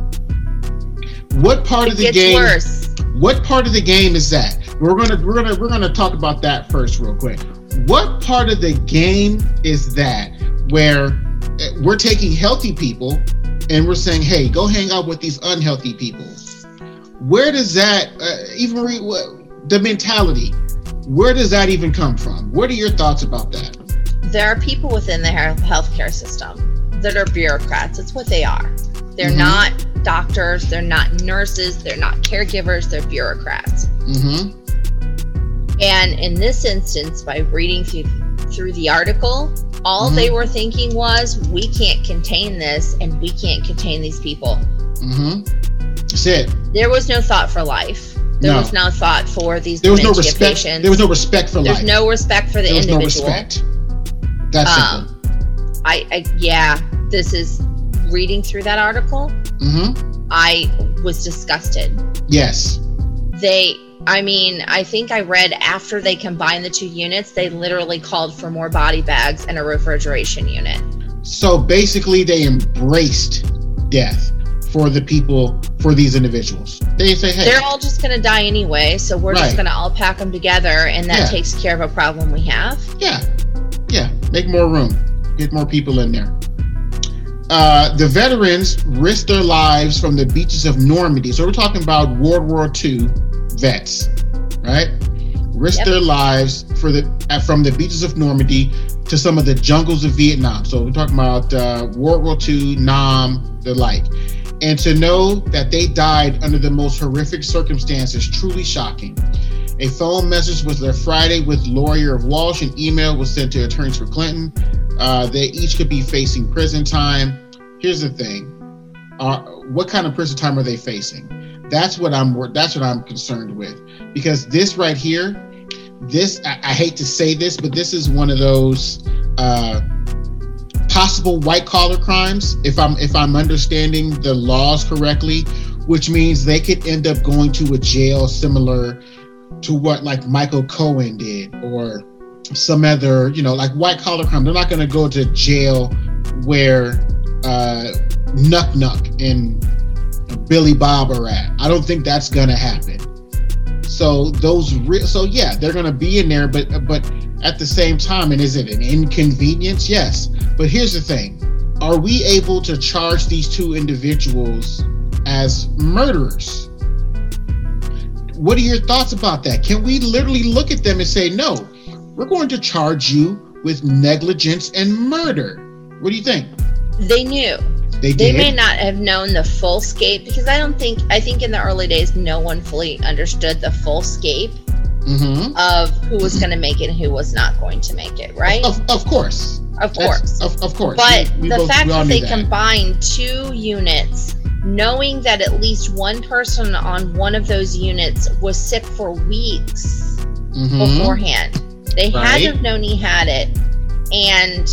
What part it of the gets game? Worse. What part of the game is that? We're gonna we're gonna we're gonna talk about that first, real quick. What part of the game is that where we're taking healthy people and we're saying, hey, go hang out with these unhealthy people? Where does that uh, even re- the mentality? Where does that even come from? What are your thoughts about that? There are people within the healthcare system that are bureaucrats. It's what they are. They're mm-hmm. not doctors. They're not nurses. They're not caregivers. They're bureaucrats. Mm-hmm. And in this instance, by reading through, through the article, all mm-hmm. they were thinking was, we can't contain this and we can't contain these people. Mm-hmm. That's it. There was no thought for life. There no. was no thought for these there was dementia no respect, patients. There was no respect for There's life. There's no respect for the there individual. Was no respect. That's um, simple. I, I, yeah, this is, reading through that article, mm-hmm. I was disgusted. Yes. They, I mean, I think I read after they combined the two units, they literally called for more body bags and a refrigeration unit. So basically they embraced death for the people, for these individuals. They say, hey, they're all just going to die anyway, so we're right. just going to all pack them together, and that yeah. takes care of a problem we have. Yeah, yeah, make more room, get more people in there. Uh, the veterans risked their lives from the beaches of Normandy. So we're talking about World War Two vets, right? Risked yep. their lives for the uh, from the beaches of Normandy to some of the jungles of Vietnam. So we're talking about uh, World War Two, Nam, the like. And to know that they died under the most horrific circumstances, truly shocking. A phone message was there Friday with lawyer of Walsh. An email was sent to attorneys for Clinton. Uh, they each could be facing prison time. Here's the thing: uh, what kind of prison time are they facing? That's what I'm. That's what I'm concerned with. Because this right here, this I, I hate to say this, but this is one of those uh, possible white collar crimes. If I'm if I'm understanding the laws correctly, which means they could end up going to a jail similar to what like Michael Cohen did, or some other, you know, like white collar crime. They're not going to go to jail where uh, Nuck Nuck and Billy Bob are at. I don't think that's going to happen. So those, re- so yeah, they're going to be in there, but but at the same time, and is it an inconvenience? Yes. But here's the thing: are we able to charge these two individuals as murderers? What are your thoughts about that? Can we literally look at them and say, no, we're going to charge you with negligence and murder? What do you think? They knew. They did. They may not have known the full scape, because I don't think, I think in the early days, no one fully understood the full scape mm-hmm. of who was going to make it and who was not going to make it, right? Of, of course. Of course. Of, of course. But we, we the both, fact that they that. combined two units, knowing that at least one person on one of those units was sick for weeks mm-hmm. beforehand. They right. had to have known he had it. And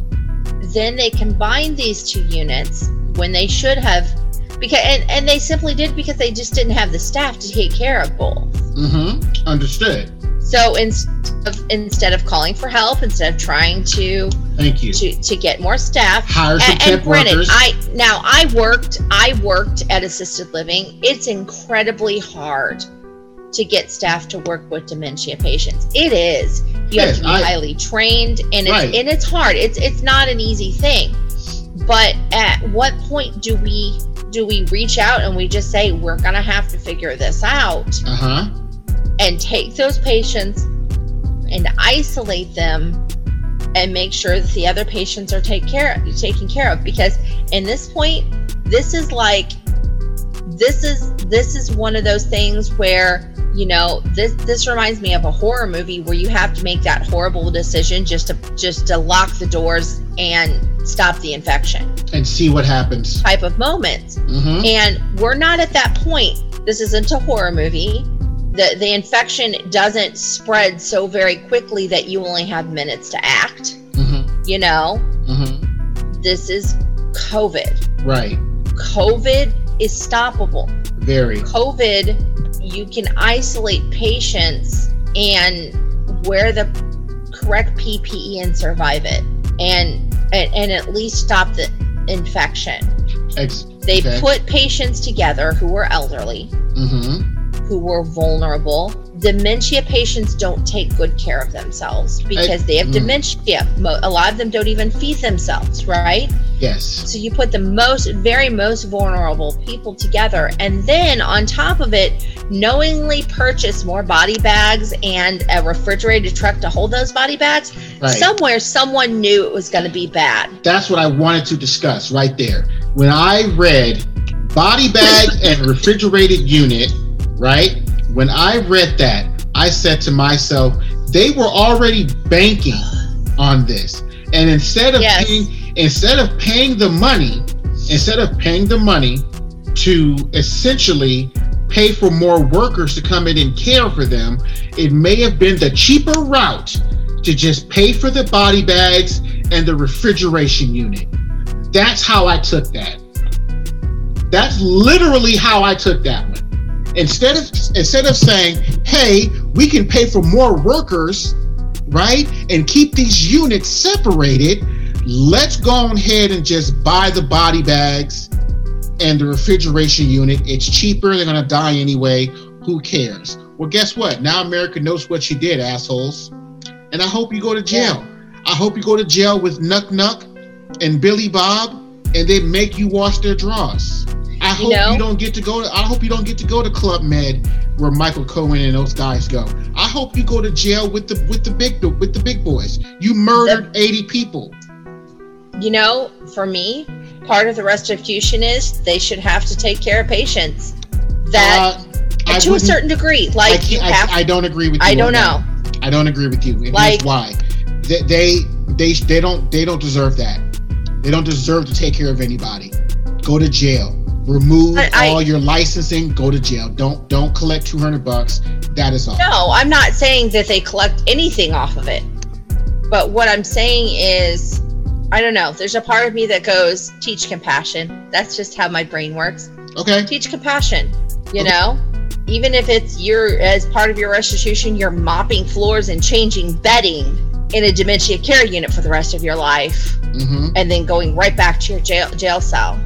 then they combined these two units when they should have, because and, and they simply did because they just didn't have the staff to take care of both. Mm-hmm. Understood. So instead of, instead of calling for help, instead of trying to thank you to, to get more staff, hire some and, temp and granted, workers. I now I worked I worked at assisted living. It's incredibly hard to get staff to work with dementia patients. It is. You yes, have to be I, highly trained, and it's right. and it's hard. It's it's not an easy thing. But at what point do we do we reach out and we just say we're gonna have to figure this out? Uh-huh. And take those patients and isolate them and make sure that the other patients are take care, taken care of. Because in this point, this is like, this is this is one of those things where, you know, this this reminds me of a horror movie where you have to make that horrible decision just to just to lock the doors and stop the infection. And see what happens. Type of moments. Mm-hmm. And we're not at that point. This isn't a horror movie. The, the infection doesn't spread so very quickly that you only have minutes to act. Mm-hmm. You know? Mm-hmm. This is COVID. Right. COVID is stoppable. Very. COVID, you can isolate patients and wear the correct P P E and survive it. And and, and at least stop the infection. Ex- they okay. put patients together who were elderly. Mm-hmm. Who were vulnerable. Dementia patients don't take good care of themselves because I, they have mm. dementia. A lot of them don't even feed themselves, right? Yes. So you put the most, very most vulnerable people together, and then on top of it, knowingly purchase more body bags and a refrigerated truck to hold those body bags. Right. Somewhere, someone knew it was going to be bad. That's what I wanted to discuss right there. When I read body bag and refrigerated unit, right? When I read that, I said to myself, they were already banking on this. And instead of yes. paying, instead of paying the money, instead of paying the money to essentially pay for more workers to come in and care for them, it may have been the cheaper route to just pay for the body bags and the refrigeration unit. That's how I took that. That's literally how I took that one. Instead of instead of saying, hey, we can pay for more workers, right, and keep these units separated, let's go ahead and just buy the body bags and the refrigeration unit. It's cheaper. They're going to die anyway. Who cares? Well, guess what? Now America knows what you did, assholes. And I hope you go to jail. Yeah. I hope you go to jail with Nuck Nuck and Billy Bob, and they make you wash their drawers. I hope you, know, you don't get to go to. I hope you don't get to go to Club Med where Michael Cohen and those guys go. I hope you go to jail with the with the big with the big boys. You murdered the, eighty people. You know, for me, part of the restitution is they should have to take care of patients. That uh, to a certain degree, like I, you have. I, I don't agree with you. I don't know. That. I don't agree with you. And like, here's why. They, they they they don't they don't deserve that. They don't deserve to take care of anybody. Go to jail. Remove I, I, all your licensing. Go to jail. Don't don't collect two hundred bucks. That is all. No, I'm not saying that they collect anything off of it. But what I'm saying is, I don't know. There's a part of me that goes, teach compassion. That's just how my brain works. Okay. Teach compassion. You okay. know, even if it's your as part of your restitution, you're mopping floors and changing bedding in a dementia care unit for the rest of your life, mm-hmm. and then going right back to your jail jail cell.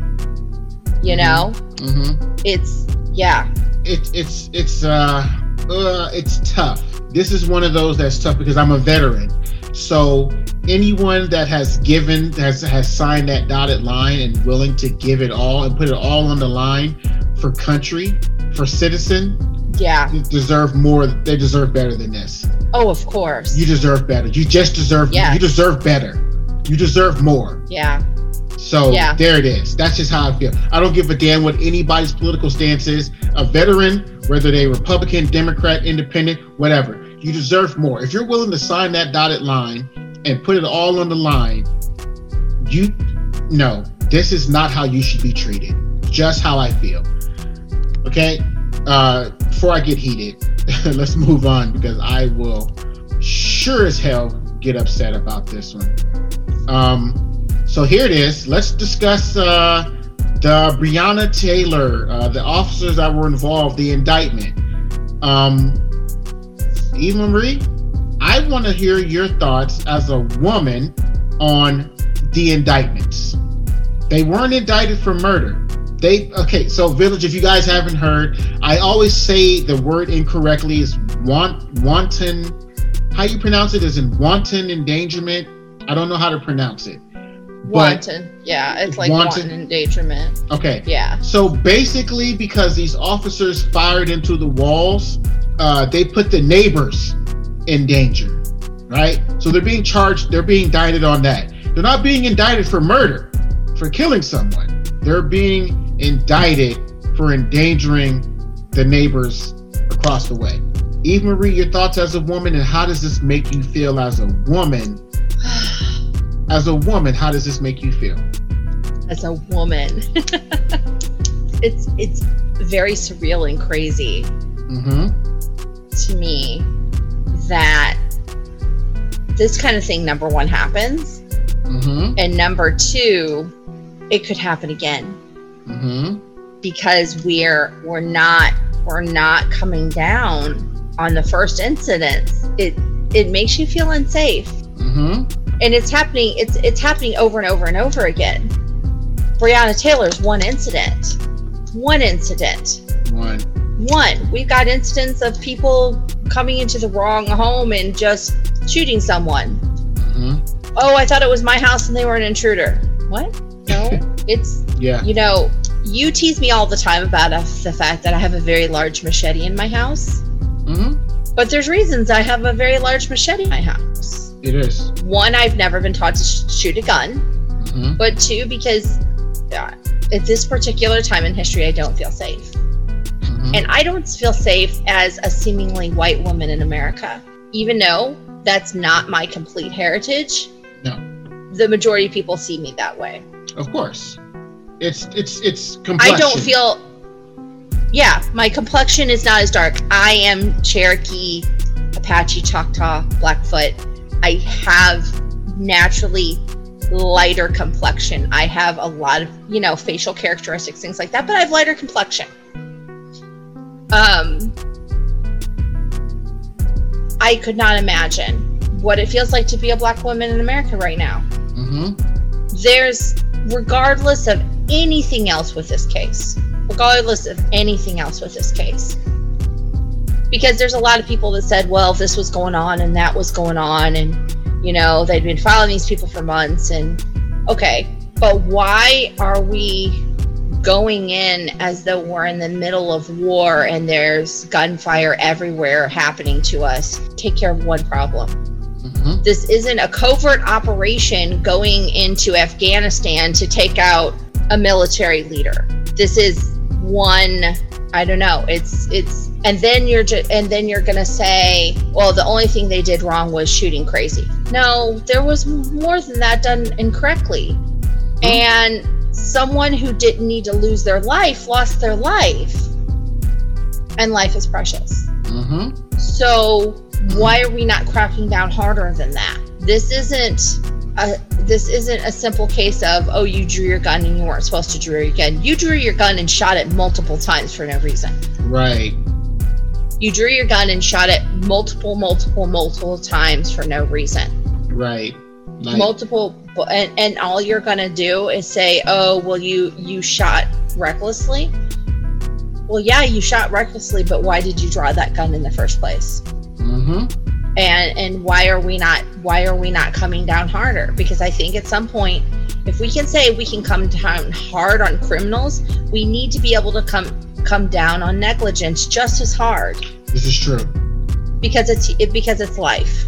You know, mm-hmm. it's yeah. It's it's it's uh, uh it's tough. This is one of those that's tough because I'm a veteran. So anyone that has given has has signed that dotted line and willing to give it all and put it all on the line for country, for citizen, yeah, deserve more. They deserve better than this. Oh, of course. You deserve better. You just deserve. Yes. You deserve better. You deserve more. Yeah. So yeah. there it is. That's just how I feel. I don't give a damn what anybody's political stance is. A veteran, whether they Republican, Democrat, Independent, whatever, you deserve more. If you're willing to sign that dotted line and put it all on the line, you no, this is not how you should be treated. Just how I feel. Okay? Uh, before I get heated, let's move on because I will sure as hell get upset about this one. Um, So here it is. Let's discuss uh, the Breonna Taylor, uh, the officers that were involved, the indictment. Um, Eva Marie, I want to hear your thoughts as a woman on the indictments. They weren't indicted for murder. They okay. So Village, if you guys haven't heard, I always say the word incorrectly. Is want wanton. How you pronounce it? Is in wanton endangerment. I don't know how to pronounce it. Wanton, yeah, it's like wanton. wanton endangerment. Okay, yeah. So basically, because these officers fired into the walls, uh, they put the neighbors in danger, right? So they're being charged. They're being indicted on that. They're not being indicted for murder, for killing someone. They're being indicted for endangering the neighbors across the way. Eve Marie, your thoughts as a woman, and how does this make you feel as a woman? As a woman, how does this make you feel? As a woman, it's it's very surreal and crazy mm-hmm. to me that this kind of thing, number one, happens, mm-hmm. and number two, it could happen again, mm-hmm. because we're we're not we're not coming down on the first incident. It it makes you feel unsafe. Mm-hmm. And it's happening. It's it's happening over and over and over again. Breonna Taylor's one incident. One incident. One. One. We've got incidents of people coming into the wrong home and just shooting someone. Mm-hmm. Oh, I thought it was my house and they were an intruder. What? No. It's yeah. You know, you tease me all the time about uh, the fact that I have a very large machete in my house. Mm-hmm. But there's reasons I have a very large machete in my house. It is. One, I've never been taught to sh- shoot a gun. Mm-hmm. But two, because uh, at this particular time in history, I don't feel safe. Mm-hmm. And I don't feel safe as a seemingly white woman in America. Even though that's not my complete heritage. No. The majority of people see me that way. Of course. It's, it's, it's complexion. I don't feel... Yeah, my complexion is not as dark. I am Cherokee, Apache, Choctaw, Blackfoot. I have naturally lighter complexion. I have a lot of, you know, facial characteristics, things like that, but I have lighter complexion. Um, I could not imagine what it feels like to be a black woman in America right now. Mm-hmm. There's, regardless of anything else with this case, regardless of anything else with this case, because there's a lot of people that said, well, this was going on and that was going on, and, you know, they'd been following these people for months, and okay, but why are we going in as though we're in the middle of war and there's gunfire everywhere happening to us? Take care of one problem. Mm-hmm. This isn't a covert operation going into Afghanistan to take out a military leader. This is one, I don't know, it's it's and then you're just and then you're gonna say, well, the only thing they did wrong was shooting crazy. No, there was more than that done incorrectly. Mm-hmm. And someone who didn't need to lose their life lost their life, and life is precious. Mm-hmm. So why are we not cracking down harder than that? This isn't a this isn't a simple case of, oh, you drew your gun and you weren't supposed to draw your gun. You drew your gun and shot it multiple times for no reason. Right. You drew your gun and shot it multiple, multiple, multiple times for no reason. Right. Like, multiple, and, and all you're gonna do is say, oh, well, you you shot recklessly. Well, yeah, you shot recklessly, but why did you draw that gun in the first place? Mm-hmm. And and why are we not why are we not coming down harder? Because I think at some point, if we can say we can come down hard on criminals, we need to be able to come come down on negligence just as hard. This is true. Because it's it, because it's life.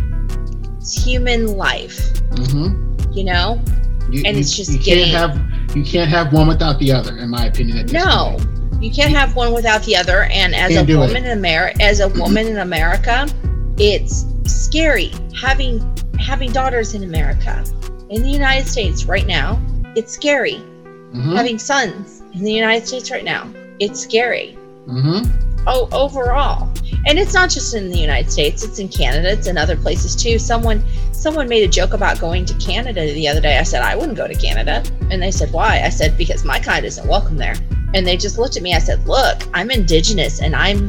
It's human life. Mm-hmm. You know, you, and you, it's just you getting, can't have you can't have one without the other, in my opinion. At this no. point. You can't have one without the other, and as Can't a woman in America, as a woman in America, it's scary having having daughters in America, in the United States right now. It's scary mm-hmm. having sons in the United States right now. It's scary. Mm-hmm. Oh, overall, and it's not just in the United States. It's in Canada. It's in other places too. Someone someone made a joke about going to Canada the other day. I said I wouldn't go to Canada, and they said why? I said because my kind isn't welcome there. And they just looked at me. I said, look, I'm Indigenous, and I'm,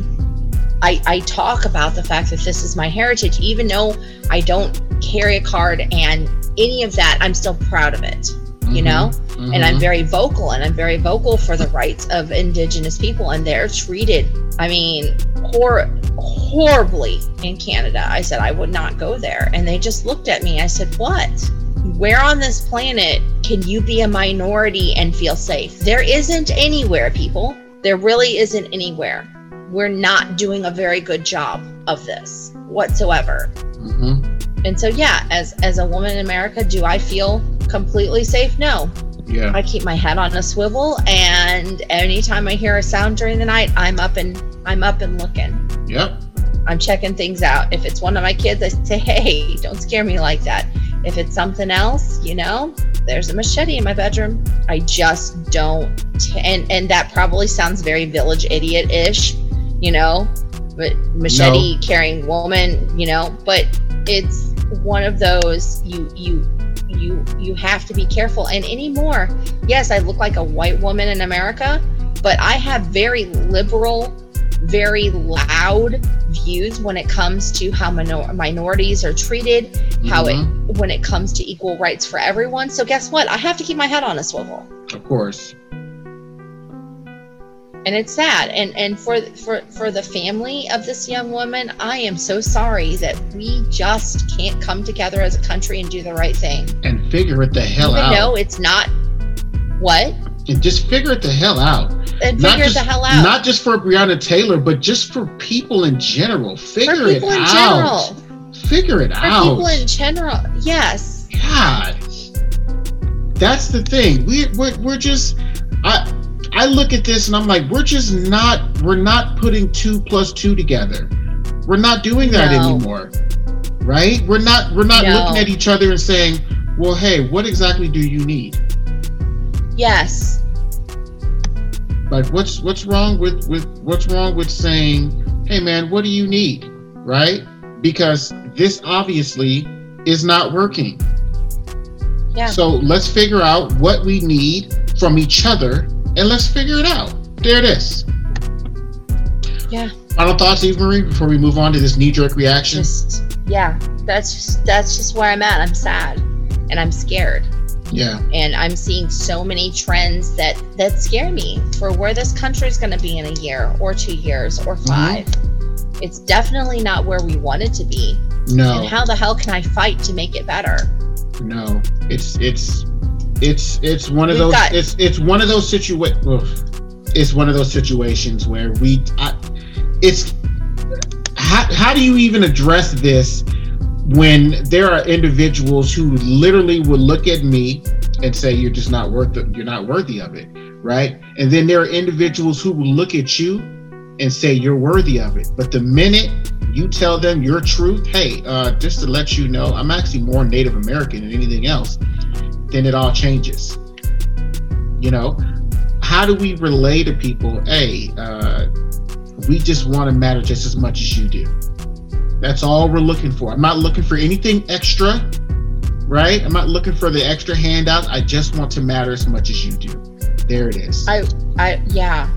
I, I talk about the fact that this is my heritage, even though I don't carry a card and any of that, I'm still proud of it, mm-hmm. you know? Mm-hmm. And I'm very vocal, and I'm very vocal for the rights of Indigenous people, and they're treated, I mean, hor- horribly in Canada. I said, I would not go there. And they just looked at me. I said, what? Where on this planet can you be a minority and feel safe? There isn't anywhere, people. There really isn't anywhere. We're not doing a very good job of this whatsoever. Mm-hmm. And so, yeah, as as a woman in America, do I feel completely safe? No. Yeah. I keep my head on a swivel, and anytime I hear a sound during the night, I'm up and I'm up and looking. Yep. I'm checking things out. If it's one of my kids, I say, hey, don't scare me like that. If it's something else, you know, there's a machete in my bedroom. I just don't, t- and and that probably sounds very Village Idiot-ish, you know, but machete no. carrying woman, you know, but it's one of those you you you you have to be careful. And anymore, yes, I look like a white woman in America, but I have very liberal, very loud views when it comes to how minor- minorities are treated, mm-hmm. how it when it comes to equal rights for everyone. So guess what? I have to keep my head on a swivel. Of course. And it's sad. And and for for for the family of this young woman, I am so sorry that we just can't come together as a country and do the right thing. And figure it the hell Even out. Even though it's not what? And just figure it the hell out. And not figure just, it the hell out. Not just for Breonna Taylor, but just for people in general. Figure for people it in out. General. Figure it for out. For people in general, yes. God, that's the thing. We we're, we're just. I I look at this and I'm like, we're just not. We're not putting two plus two together. We're not doing that no. anymore, right? We're not. We're not no. looking at each other and saying, well, hey, what exactly do you need? Yes. Like what's what's wrong with, with what's wrong with saying, hey man, what do you need? Right? Because this obviously is not working. Yeah. So let's figure out what we need from each other and let's figure it out. There it is. Yeah. Final thoughts, Eva Marie, before we move on to this knee-jerk reaction? Just, yeah, that's just that's just where I'm at. I'm sad and I'm scared. Yeah. And I'm seeing so many trends that that scare me for where this country is going to be in a year or two years or five. Mm-hmm. It's definitely not where we want it to be. No. And how the hell can I fight to make it better? No. It's it's it's it's one of We've those got, it's it's one of those situations. It's one of those situations where we. I, it's how how do you even address this when there are individuals who literally will look at me and say you're just not worth it, you're not worthy of it, right? And then there are individuals who will look at you and say you're worthy of it. But the minute you tell them your truth, hey, uh, just to let you know, I'm actually more Native American than anything else, then it all changes. You know, how do we relay to people, hey, uh, we just want to matter just as much as you do. That's all we're looking for. I'm not looking for anything extra, right? I'm not looking for the extra handouts. I just want to matter as much as you do. There it is. I, I, yeah.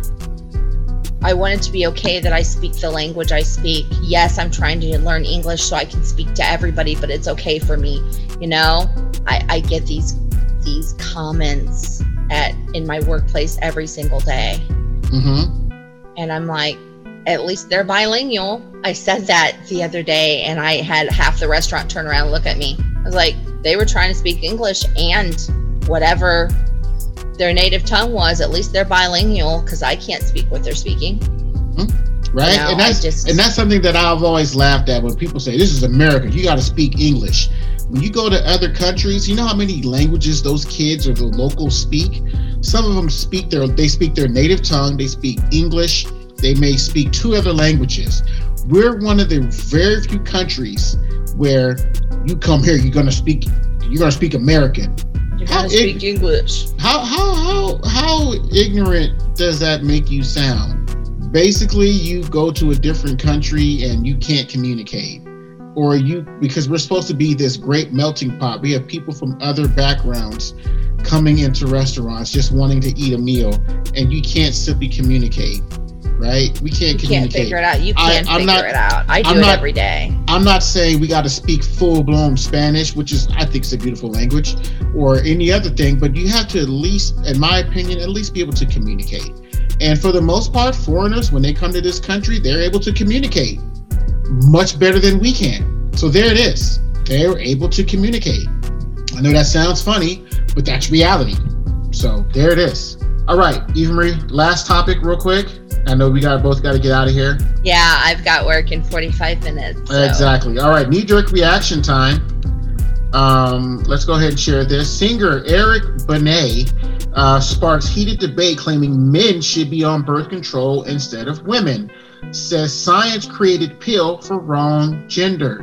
I want it to be okay that I speak the language I speak. Yes, I'm trying to learn English so I can speak to everybody, but it's okay for me. You know, I, I get these these comments at in my workplace every single day. Mm-hmm. And I'm like, at least they're bilingual. I said that the other day and I had half the restaurant turn around and look at me. I was like, they were trying to speak English and whatever their native tongue was, at least they're bilingual because I can't speak what they're speaking. Mm-hmm. Right? You know, and that's just, and that's something that I've always laughed at when people say, this is America, you got to speak English. When you go to other countries, you know how many languages those kids or the locals speak? Some of them speak their, they speak their native tongue, they speak English, they may speak two other languages. We're one of the very few countries where you come here, you're gonna speak, you're gonna speak American. You're gonna speak ig- English. How how how how ignorant does that make you sound? Basically, you go to a different country and you can't communicate. Or you, because we're supposed to be this great melting pot. We have people from other backgrounds coming into restaurants just wanting to eat a meal, and you can't simply communicate, right? We can't you communicate. can't figure it out. You can't I, figure not, it out. I do I'm it not, every day. I'm not saying we got to speak full-blown Spanish, which is, I think, is a beautiful language, or any other thing, but you have to at least, in my opinion, at least be able to communicate. And for the most part, foreigners, when they come to this country, they're able to communicate much better than we can. So there it is. They're able to communicate. I know that sounds funny, but that's reality. So there it is. All right, Eva Marie, last topic real quick. I know we got both got to get out of here. Yeah, I've got work in forty-five minutes. So. Exactly. All right, knee-jerk reaction time. Um, let's go ahead and share this. Singer Eric Benet uh, sparks heated debate claiming men should be on birth control instead of women. Says science created pill for wrong gender.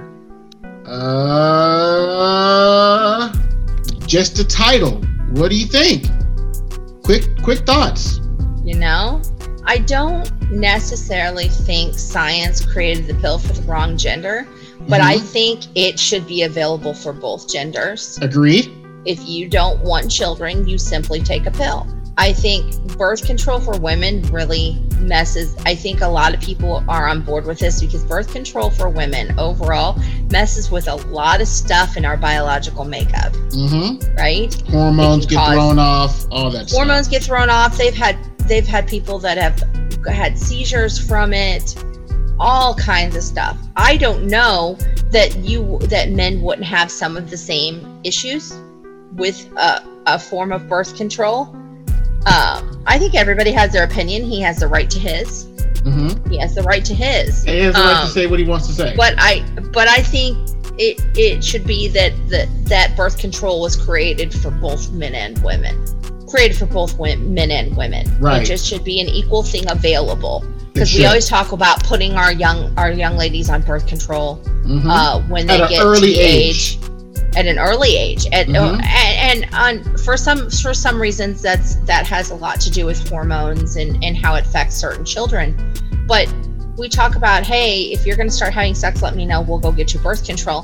Uh, just the title. What do you think? Quick, quick thoughts. You know, I don't necessarily think science created the pill for the wrong gender, but mm-hmm. I think it should be available for both genders. Agreed. If you don't want children, you simply take a pill. I think birth control for women really messes. I think a lot of people are on board with this because birth control for women overall messes with a lot of stuff in our biological makeup. Mm-hmm. Right? Hormones get thrown off, all that stuff. Hormones get thrown off. They've had they've had people that have had seizures from it, all kinds of stuff. I don't know that you that men wouldn't have some of the same issues with a, a form of birth control. Um, I think everybody has their opinion. He has the right to his. Mm-hmm. He has the right to his. He has the um, right to say what he wants to say. But I, but I think it it should be that that that birth control was created for both men and women. Created for both men and women. Right. It just should be an equal thing available. Because we always talk about putting our young our young ladies on birth control mm-hmm. uh, when they At get early to age. age. At an early age, at, mm-hmm. and, and on, for some for some reasons that's that has a lot to do with hormones and, and how it affects certain children. But we talk about, hey, if you're going to start having sex, let me know. We'll go get you birth control.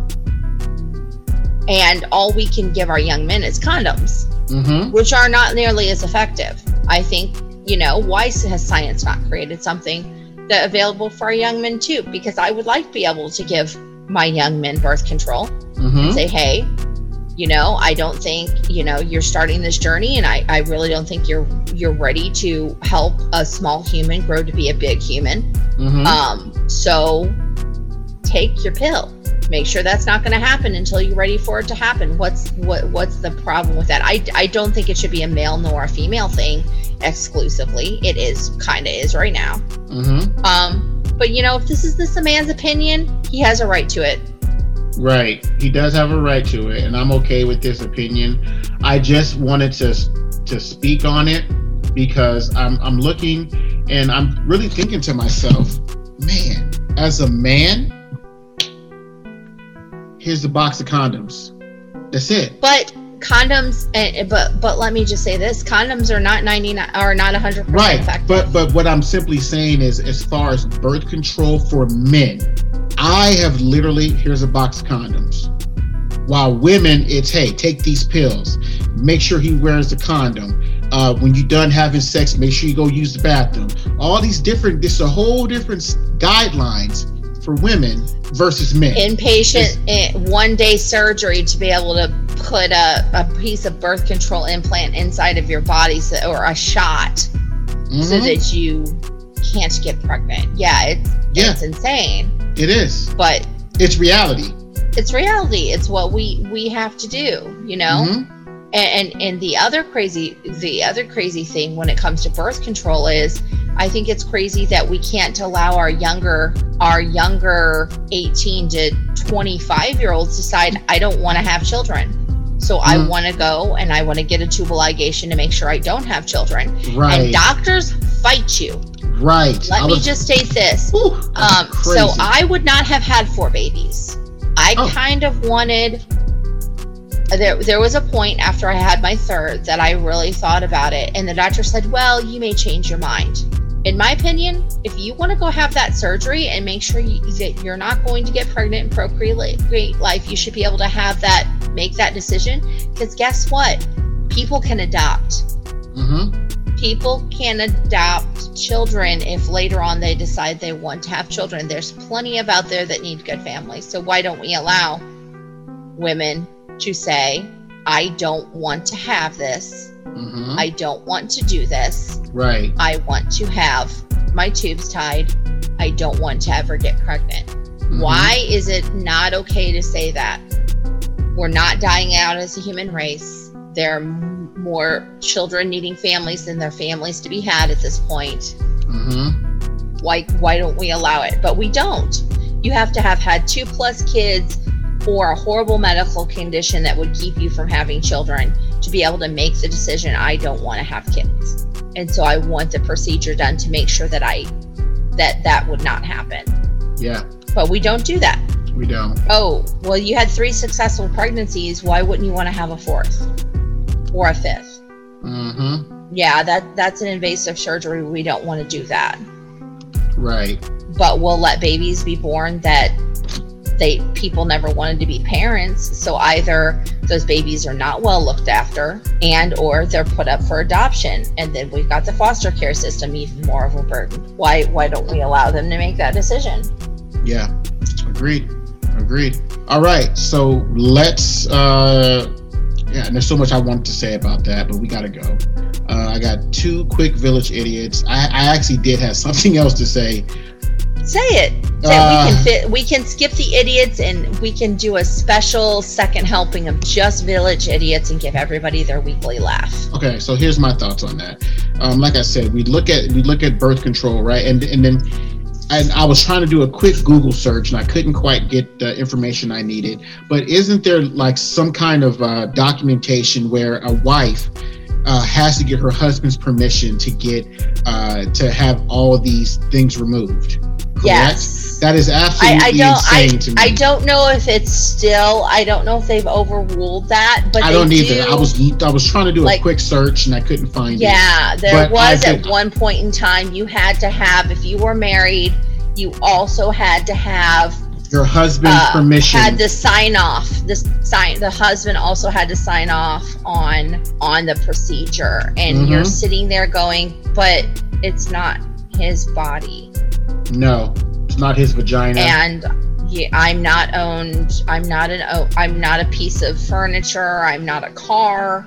And all we can give our young men is condoms, mm-hmm. which are not nearly as effective. I think, you know, why has science not created something that available for our young men too, because I would like to be able to give my young men birth control mm-hmm. and say, hey, you know, I don't think, you know, you're starting this journey, and I, I really don't think you're you're ready to help a small human grow to be a big human. Mm-hmm. Um, so take your pill. Make sure that's not going to happen until you're ready for it to happen. What's what what's the problem with that? I, I don't think it should be a male nor a female thing exclusively. It is kind of is right now. Mm-hmm. Um, but you know, if this is this a man's opinion, he has a right to it. Right. He does have a right to it, and I'm okay with this opinion. I just wanted to to speak on it because I'm I'm looking and I'm really thinking to myself, man, as a man, here's a box of condoms. That's it. But condoms, uh, but but let me just say this: condoms are not ninety-nine, are not one hundred percent right. effective. But but what I'm simply saying is, as far as birth control for men, I have literally here's a box of condoms. While women, it's hey, take these pills. Make sure he wears the condom. Uh, when you're done having sex, make sure you go use the bathroom. All these different, this is a whole different guidelines for women versus men. Inpatient, one day surgery to be able to put a, a piece of birth control implant inside of your body, so, or a shot, mm-hmm. so that you can't get pregnant. Yeah, it's, yeah. it's insane. It is. But it's reality. It's reality. It's what we, we have to do, you know? Mm-hmm. And, and and the other crazy the other crazy thing when it comes to birth control is, I think it's crazy that we can't allow our younger our younger eighteen to twenty-five year olds decide, I don't want to have children, so mm. I want to go and I want to get a tubal ligation to make sure I don't have children. Right. And doctors fight you. Right. Let I me was, just state this. Ooh, um, so I would not have had four babies. I oh. kind of wanted. There, there was a point after I had my third that I really thought about it, and the doctor said, well, you may change your mind. In my opinion, if you want to go have that surgery and make sure you, that you're not going to get pregnant and procreate life, you should be able to have that, make that decision, because guess what? People can adopt. Mm-hmm. People can adopt children if later on they decide they want to have children. There's plenty of out there that need good families, so why don't we allow women to say, I don't want to have this. Mm-hmm. I don't want to do this. Right. I want to have my tubes tied. I don't want to ever get pregnant. Mm-hmm. Why is it not okay to say that? We're not dying out as a human race. There are m- more children needing families than there are families to be had at this point. Mm-hmm. Why, why don't we allow it? But we don't. You have to have had two plus kids or a horrible medical condition that would keep you from having children to be able to make the decision, I don't want to have kids. And so I want the procedure done to make sure that I, that that would not happen. Yeah. But we don't do that. We don't. Oh, well, you had three successful pregnancies. Why wouldn't you want to have a fourth or a fifth? Mm-hmm. Yeah, that that's an invasive surgery. We don't want to do that. Right. But we'll let babies be born that They people never wanted to be parents, so either those babies are not well looked after, and or they're put up for adoption, and then we've got the foster care system even more of a burden. Why why don't we allow them to make that decision? Yeah, agreed, agreed. All right, so let's. Uh, yeah, and there's so much I wanted to say about that, but we gotta go. Uh, I got two quick village idiots. I, I actually did have something else to say. Say it. Say uh, we can fit. We can skip the idiots, and we can do a special second helping of just village idiots and give everybody their weekly laugh. Okay, so here's my thoughts on that. Um, like I said, we look at we look at birth control, right? And and then and I was trying to do a quick Google search, and I couldn't quite get the information I needed. But isn't there like some kind of uh, documentation where a wife uh, has to get her husband's permission to get uh, to have all of these things removed? Correct? Yes. That is absolutely I, I don't, insane I, to me. I don't know if it's still, I don't know if they've overruled that, but I they don't either. do, I was I was trying to do like, a quick search and I couldn't find yeah, it. Yeah, there was at one point in time you had to have, if you were married, you also had to have your husband's uh, permission. Had to sign off. The sign. The husband also had to sign off on on the procedure, and mm-hmm. you're sitting there going, but it's not his body. No, it's not his vagina. And yeah, I'm not owned. I'm not an. I'm not a piece of furniture. I'm not a car.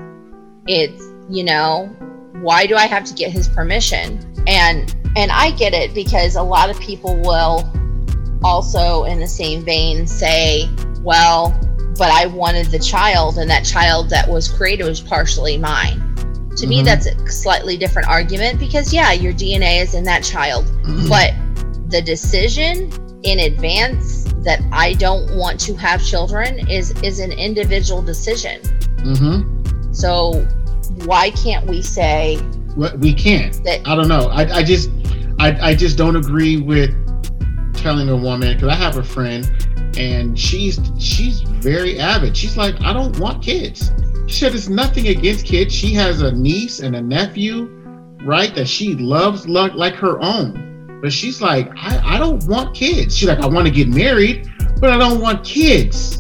It's, you know, why do I have to get his permission? And and I get it, because a lot of people will also, in the same vein, say, well, but I wanted the child, and that child that was created was partially mine. To mm-hmm. me, that's a slightly different argument, because yeah, your D N A is in that child, mm-hmm. but the decision in advance that I don't want to have children is is an individual decision. Mm-hmm. So why can't we say we can't? That, I don't know. I, I just I, I just don't agree with telling a woman, because I have a friend and she's she's very avid. She's like, I don't want kids. She said it's nothing against kids. She has a niece and a nephew, right, that she loves like, like her own. But she's like, I, I don't want kids. She's like, I want to get married, but I don't want kids.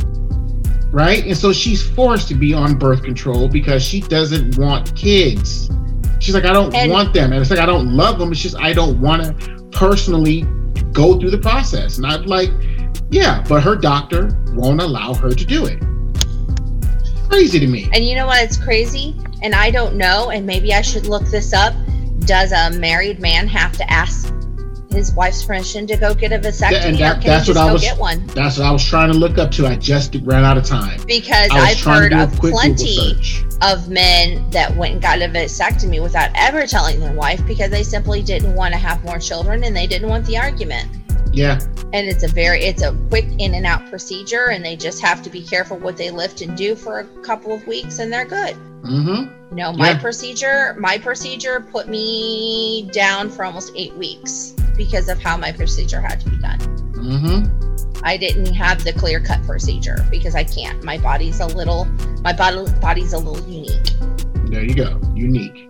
Right? And so she's forced to be on birth control because she doesn't want kids. She's like, I don't and, want them. And it's like, I don't love them. It's just, I don't want to personally go through the process. And I'm like, yeah, but her doctor won't allow her to do it. Crazy to me. And you know what? It's crazy. And I don't know. And maybe I should look this up. Does a married man have to ask his wife's permission to go get a vasectomy, and that, or can that's he just what I was, go get one? That's what I was trying to look up to. I just ran out of time. Because I've heard of plenty of men that went and got a vasectomy without ever telling their wife, because they simply didn't want to have more children and they didn't want the argument. Yeah. And it's a very, it's a quick in and out procedure, and they just have to be careful what they lift and do for a couple of weeks, and they're good. Mm-hmm. You know, my yeah. procedure, my procedure put me down for almost eight weeks because of how my procedure had to be done. Mm-hmm. I didn't have the clear cut procedure because I can't. My body's a little, my body, body's a little unique. There you go. Unique.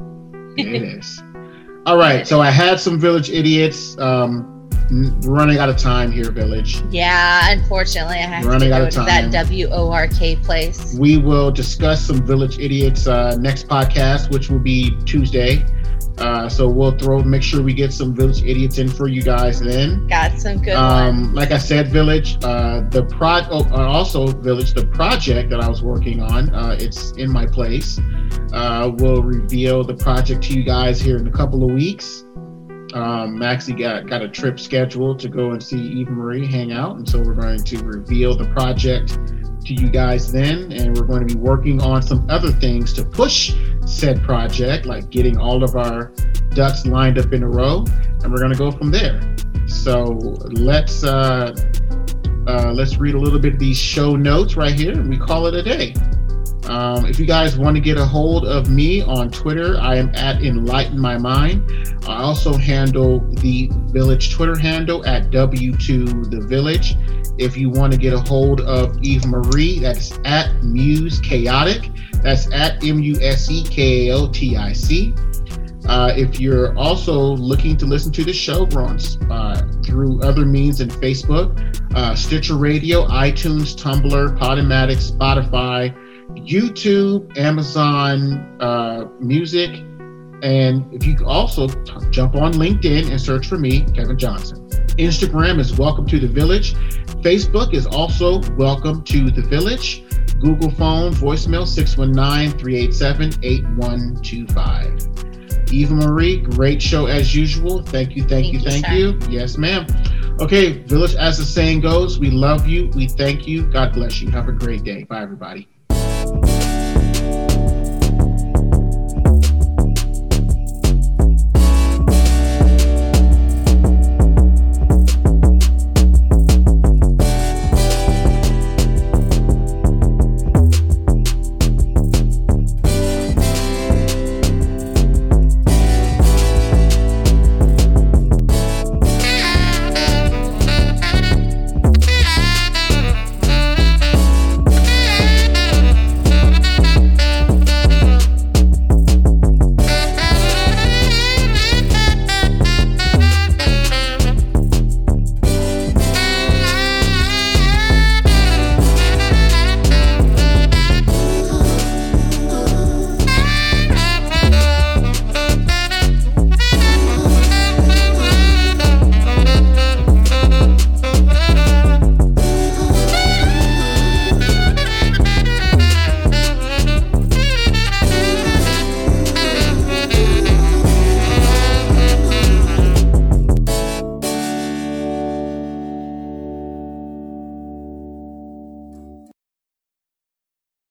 It is. All right. So I had some Village Idiots. Um, We're running out of time here, Village. Yeah, unfortunately, I have We're running to out go of to time. that W O R K place. We will discuss some Village Idiots uh, next podcast, which will be Tuesday. Uh, so we'll throw, make sure we get some Village Idiots in for you guys then. Got some good um, ones. Like I said, Village, uh, the pro, oh, uh, also Village, the project that I was working on, uh, it's in my place. Uh, we'll reveal the project to you guys here in a couple of weeks. Um, Maxie got, got a trip scheduled to go and see Eva Marie hang out. And so we're going to reveal the project to you guys then. And we're going to be working on some other things to push said project, like getting all of our ducks lined up in a row. And we're going to go from there. So let's, uh, uh, let's read a little bit of these show notes right here, and we call it a day. Um, if you guys want to get a hold of me on Twitter, I am at Enlighten My Mind. I also handle the Village Twitter handle at W two The Village. If you want to get a hold of Eva Marie, that's at Muse Chaotic. That's at M U S E K A O T I C. Uh, if you're also looking to listen to the show, we're on uh, through other means in Facebook, uh, Stitcher Radio, iTunes, Tumblr, Podomatic, Spotify, YouTube, Amazon uh, Music, and if you also t- jump on LinkedIn and search for me, Kevin Johnson. Instagram is Welcome to the Village. Facebook is also Welcome to the Village. Google phone voicemail six one nine, three eight seven, eight one two five. Eva Marie, great show as usual. Thank you, thank, thank you, thank you. you. Yes, ma'am. Okay, Village, as the saying goes, we love you, we thank you. God bless you. Have a great day. Bye, everybody.